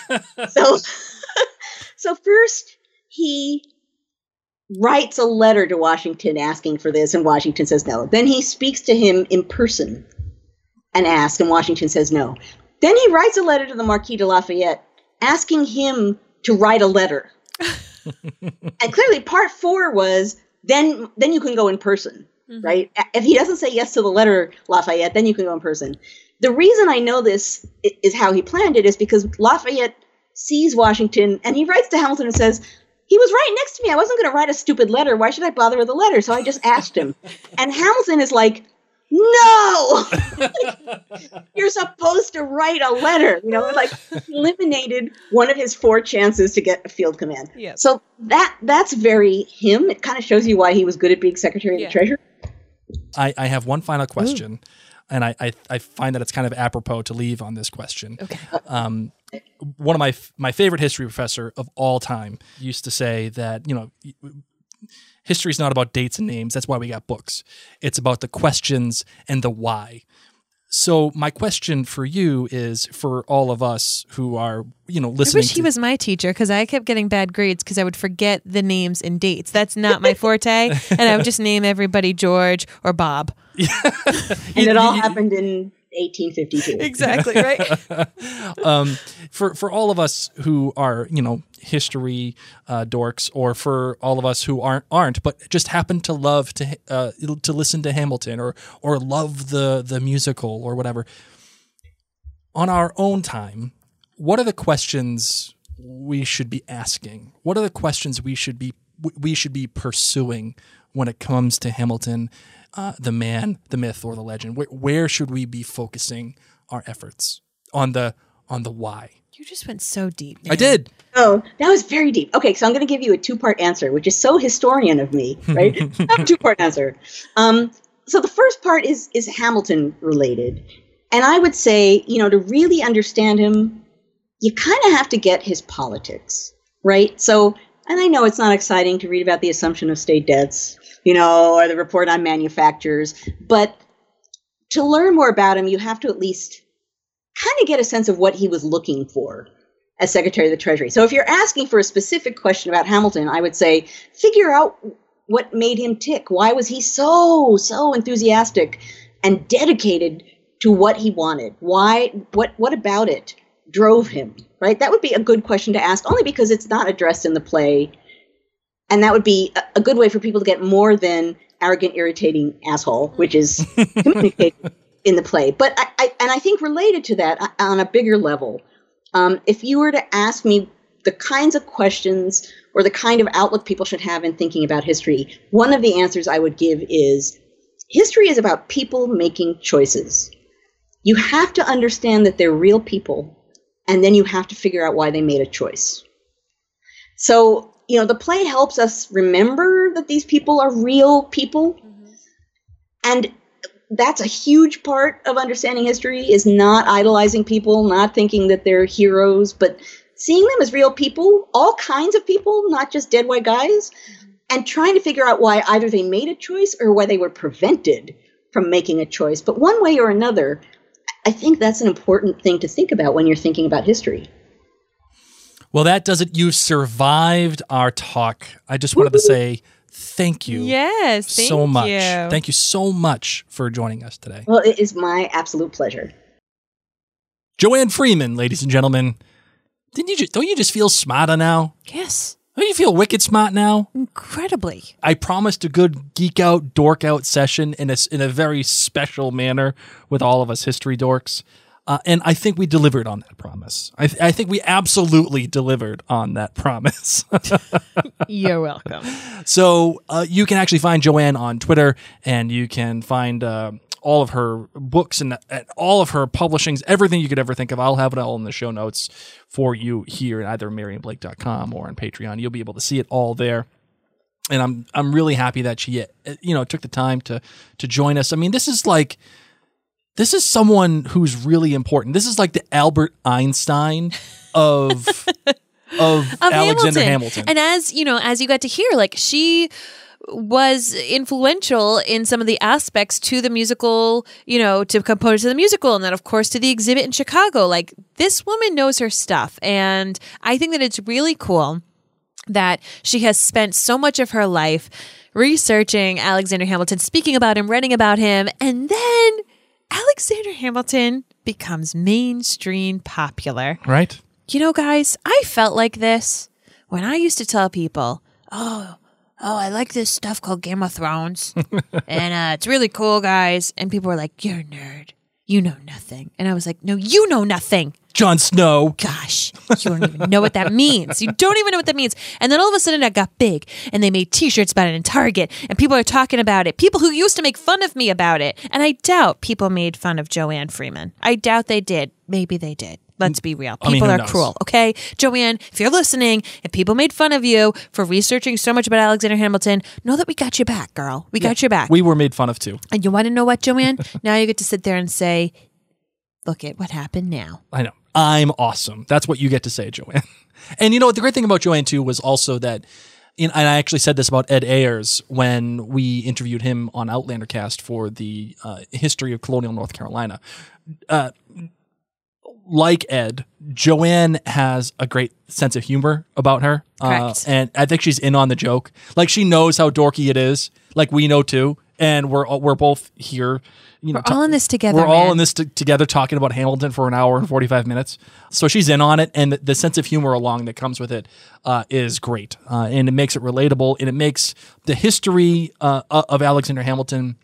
So first, he writes a letter to Washington asking for this, and Washington says no. Then he speaks to him in person and asks, and Washington says no. Then he writes a letter to the Marquis de Lafayette asking him to write a letter. And clearly part 4 was, then you can go in person, right? If he doesn't say yes to the letter, Lafayette, then you can go in person. The reason I know this is how he planned it is because Lafayette sees Washington and he writes to Hamilton and says, he was right next to me. I wasn't going to write a stupid letter. Why should I bother with a letter? So I just asked him. And Hamilton is like, no, you're supposed to write a letter, like eliminated one of his 4 chances to get a field command. Yes. So that's very him. It kind of shows you why he was good at being Secretary of the Treasury. I have one final question. Ooh. And I find that it's kind of apropos to leave on this question. Okay. One of my favorite history professor of all time used to say that, history is not about dates and names. That's why we got books. It's about the questions and the why. So my question for you is for all of us who are, listening. I wish he was my teacher because I kept getting bad grades because I would forget the names and dates. That's not my forte. And I would just name everybody George or Bob. And it all happened in 1852. Exactly, right? For all of us who are, history dorks, or for all of us who aren't, but just happen to love to listen to Hamilton or love the musical or whatever. On our own time, what are the questions we should be asking? What are the questions we should be pursuing when it comes to Hamilton, the man, the myth, or the legend? Where should we be focusing our efforts on the why? You just went so deep. I did. Oh, that was very deep. Okay, so I'm going to give you a two-part answer, which is so historian of me, right? I have a two-part answer. So the first part is Hamilton related. And I would say, to really understand him, you kind of have to get his politics, right? So, and I know it's not exciting to read about the assumption of state debts, or the report on manufacturers, but to learn more about him, you have to at least kind of get a sense of what he was looking for as Secretary of the Treasury. So if you're asking for a specific question about Hamilton, I would say figure out what made him tick. Why was he so enthusiastic and dedicated to what he wanted? What about it drove him, right? That would be a good question to ask, only because it's not addressed in the play. And that would be a good way for people to get more than arrogant, irritating asshole, which is communicated in the play. But I think related to that, on a bigger level, if you were to ask me the kinds of questions or the kind of outlook people should have in thinking about history, one of the answers I would give is history is about people making choices. You have to understand that they're real people, and then you have to figure out why they made a choice. So, the play helps us remember that these people are real people. Mm-hmm. And that's a huge part of understanding history, is not idolizing people, not thinking that they're heroes, but seeing them as real people, all kinds of people, not just dead white guys, and trying to figure out why either they made a choice or why they were prevented from making a choice. But one way or another, I think that's an important thing to think about when you're thinking about history. Well, that does it. You survived our talk. I just wanted to say thank you. Yes, thank so much. you. Thank you so much for joining us today. Well, it is my absolute pleasure. Joanne Freeman, ladies and gentlemen. Don't you just feel smarter now? Yes. Don't you feel wicked smart now? Incredibly. I promised a good geek out, dork out session in a very special manner with all of us history dorks. And I think we delivered on that promise. I think we absolutely delivered on that promise. You're welcome. So you can actually find Joanne on Twitter, and you can find all of her books and all of her publishings, everything you could ever think of. I'll have it all in the show notes for you here at either MarianBlake.com or on Patreon. You'll be able to see it all there. And I'm really happy that she took the time to join us. I mean, this is someone who's really important. This is like the Albert Einstein of Alexander Hamilton. And as you got to hear, like, she was influential in some of the aspects to the musical, to components of the musical, and then of course to the exhibit in Chicago. Like, this woman knows her stuff. And I think that it's really cool that she has spent so much of her life researching Alexander Hamilton, speaking about him, writing about him, and then Alexander Hamilton becomes mainstream popular. Right. Guys, I felt like this when I used to tell people, oh, I like this stuff called Game of Thrones. And it's really cool, guys. And people were like, you're a nerd. You know nothing. And I was like, no, you know nothing. Jon Snow. Gosh, you don't even know what that means. You don't even know what that means. And then all of a sudden it got big, and they made t-shirts about it in Target, and people are talking about it. People who used to make fun of me about it. And I doubt people made fun of Joanne Freeman. I doubt they did. Maybe they did. Let's be real. People are cruel, okay? Joanne, if you're listening, if people made fun of you for researching so much about Alexander Hamilton, know that we got your back, girl. We got your back. We were made fun of too. And you want to know what, Joanne? Now you get to sit there and say, look at what happened now. I know. I'm awesome. That's what you get to say, Joanne. And the great thing about Joanne too was also that, and I actually said this about Ed Ayers when we interviewed him on Outlander Cast for the history of colonial North Carolina. Like Ed, Joanne has a great sense of humor about her. Correct. And I think she's in on the joke. Like, she knows how dorky it is. Like, we know too. And we're both here. We're all in this together. We're all in this together talking about Hamilton for an hour and 45 minutes. So she's in on it. And the sense of humor along that comes with it is great. And it makes it relatable. And it makes the history of Alexander Hamilton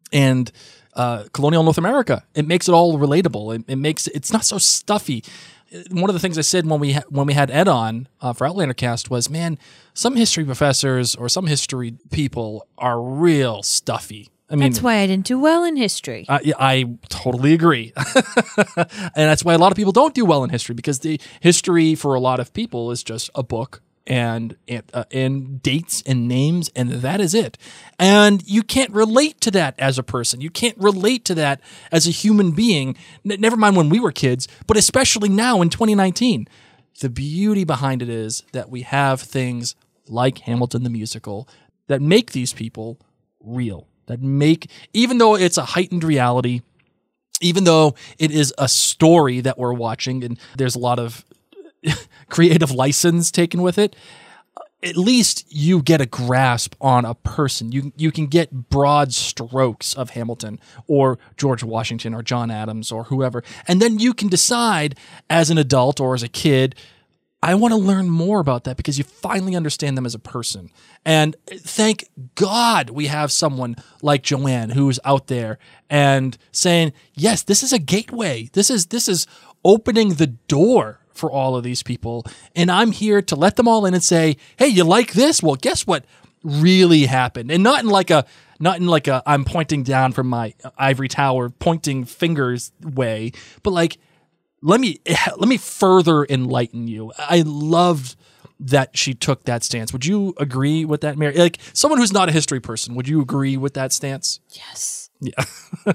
and colonial North America, it makes it all relatable. It makes it's not so stuffy. one of the things I said when we had Ed on for Outlander Cast was, man, some history professors or some history people are real stuffy. I mean, That's why I didn't do well in history. I totally agree. And that's why a lot of people don't do well in history, because the history for a lot of people is just a book and dates and names, and that is it. And you can't relate to that as a person. You can't relate to that as a human being. Never mind when we were kids, but especially now in 2019. The beauty behind it is that we have things like Hamilton the musical that make these people real. That make, even though it's a heightened reality, even though it is a story that we're watching, and there's a lot of creative license taken with it, at least you get a grasp on a person. You can get broad strokes of Hamilton or George Washington or John Adams or whoever, and then you can decide as an adult or as a kid, I want to learn more about that, because you finally understand them as a person. And thank God we have someone like Joanne who's out there and saying, yes, this is a gateway. This is opening the door for all of these people. And I'm here to let them all in and say, hey, you like this? Well, guess what really happened? And not in like a I'm pointing down from my ivory tower pointing fingers way, but like, let me further enlighten you. I loved that she took that stance. Would you agree with that, Mary? Like, someone who's not a history person, would you agree with that stance? Yes. Yeah.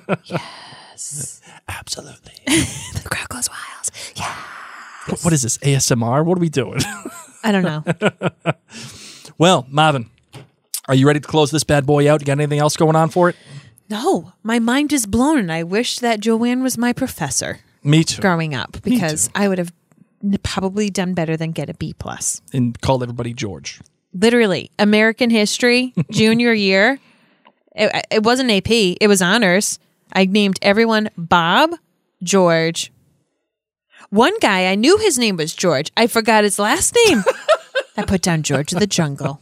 Yes. Absolutely. The crowd goes wild. Yeah. What is this, ASMR? What are we doing? I don't know. Well, Marvin, are you ready to close this bad boy out? You got anything else going on for it? No, my mind is blown, and I wish that Joanne was my professor Me too. growing up, because I would have probably done better than get a B+. And called everybody George. Literally, American history, junior year. It wasn't AP, it was honors. I named everyone Bob, George. One guy, I knew his name was George. I forgot his last name. I put down George of the Jungle.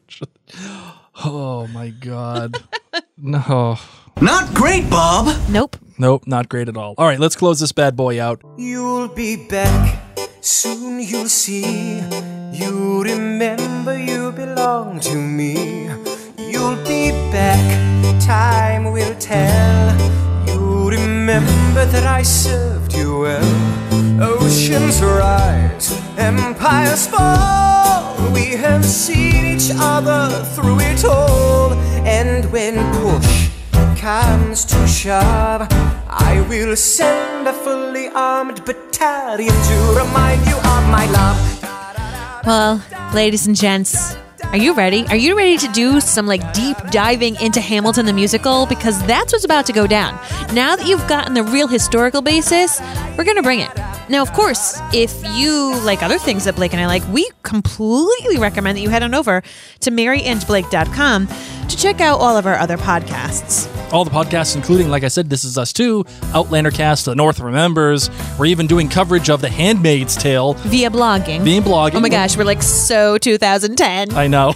Oh, my God. No. Not great, Bob. Nope. Nope, not great at all. All right, let's close this bad boy out. You'll be back, soon you'll see. You remember you belong to me. You'll be back, time will tell. You remember that I served you well. Oceans rise, empires fall. We have seen each other through it all. And when push comes to shove, I will send a fully armed battalion to remind you of my love. Well, ladies and gents, are you ready? Are you ready to do some deep diving into Hamilton the musical? Because that's what's about to go down. Now that you've gotten the real historical basis, we're going to bring it. Now, of course, if you like other things that Blake and I like, we completely recommend that you head on over to maryandblake.com to check out all of our other podcasts. All the podcasts, including, like I said, This Is Us Too, Outlander Cast, The North Remembers. We're even doing coverage of The Handmaid's Tale. Via blogging. Blogging. Oh my gosh, we're so 2010. I know.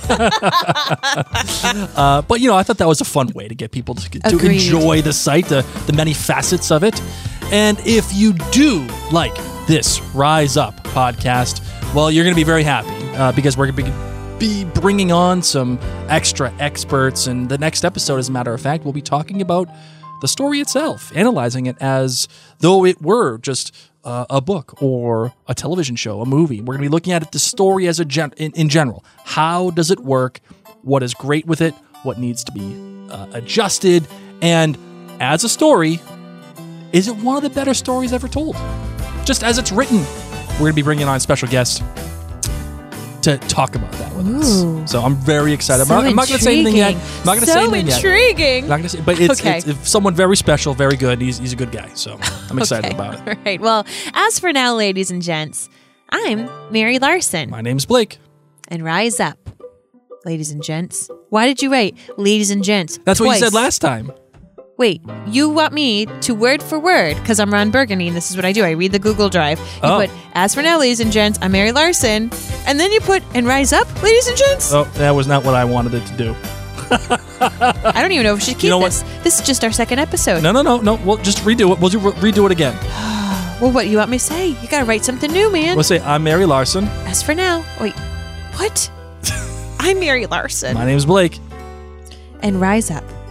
But, I thought that was a fun way to get people to Agreed. enjoy the site, the many facets of it. And if you do like this Rise Up podcast, well, you're going to be very happy because we're going to be bringing on some extra experts. And the next episode, as a matter of fact, we'll be talking about the story itself, analyzing it as though it were just a book or a television show, a movie. We're going to be looking at it, the story as in general. How does it work? What is great with it? What needs to be adjusted? And as a story, is it one of the better stories ever told? Just as it's written. We're going to be bringing on a special guest to talk about that with us. So I'm very excited. So I'm not going to say anything yet. I'm not going to say anything yet. intriguing. Not gonna say, but it's, Okay. it's someone very special, very good. He's a good guy, so I'm excited Okay. about it. All right. Well, as for now, ladies and gents, I'm Mary Larson. My name's Blake. And rise up, ladies and gents. Why did you write ladies and gents? That's what you said twice? last time. Wait, you want me to word for word, because I'm Ron Burgundy, and this is what I do. I read the Google Drive. You put, as for now, ladies and gents, I'm Mary Larson. And then you put, and rise up, ladies and gents. Oh, that was not what I wanted it to do. I don't even know if we should keep You know this. This is just our second episode. No. We'll just redo it. We'll redo it again. Well, what do you want me to say? You gotta write something new, man. We'll say, I'm Mary Larson. As for now, wait, what? I'm Mary Larson. My name's Blake. And rise up.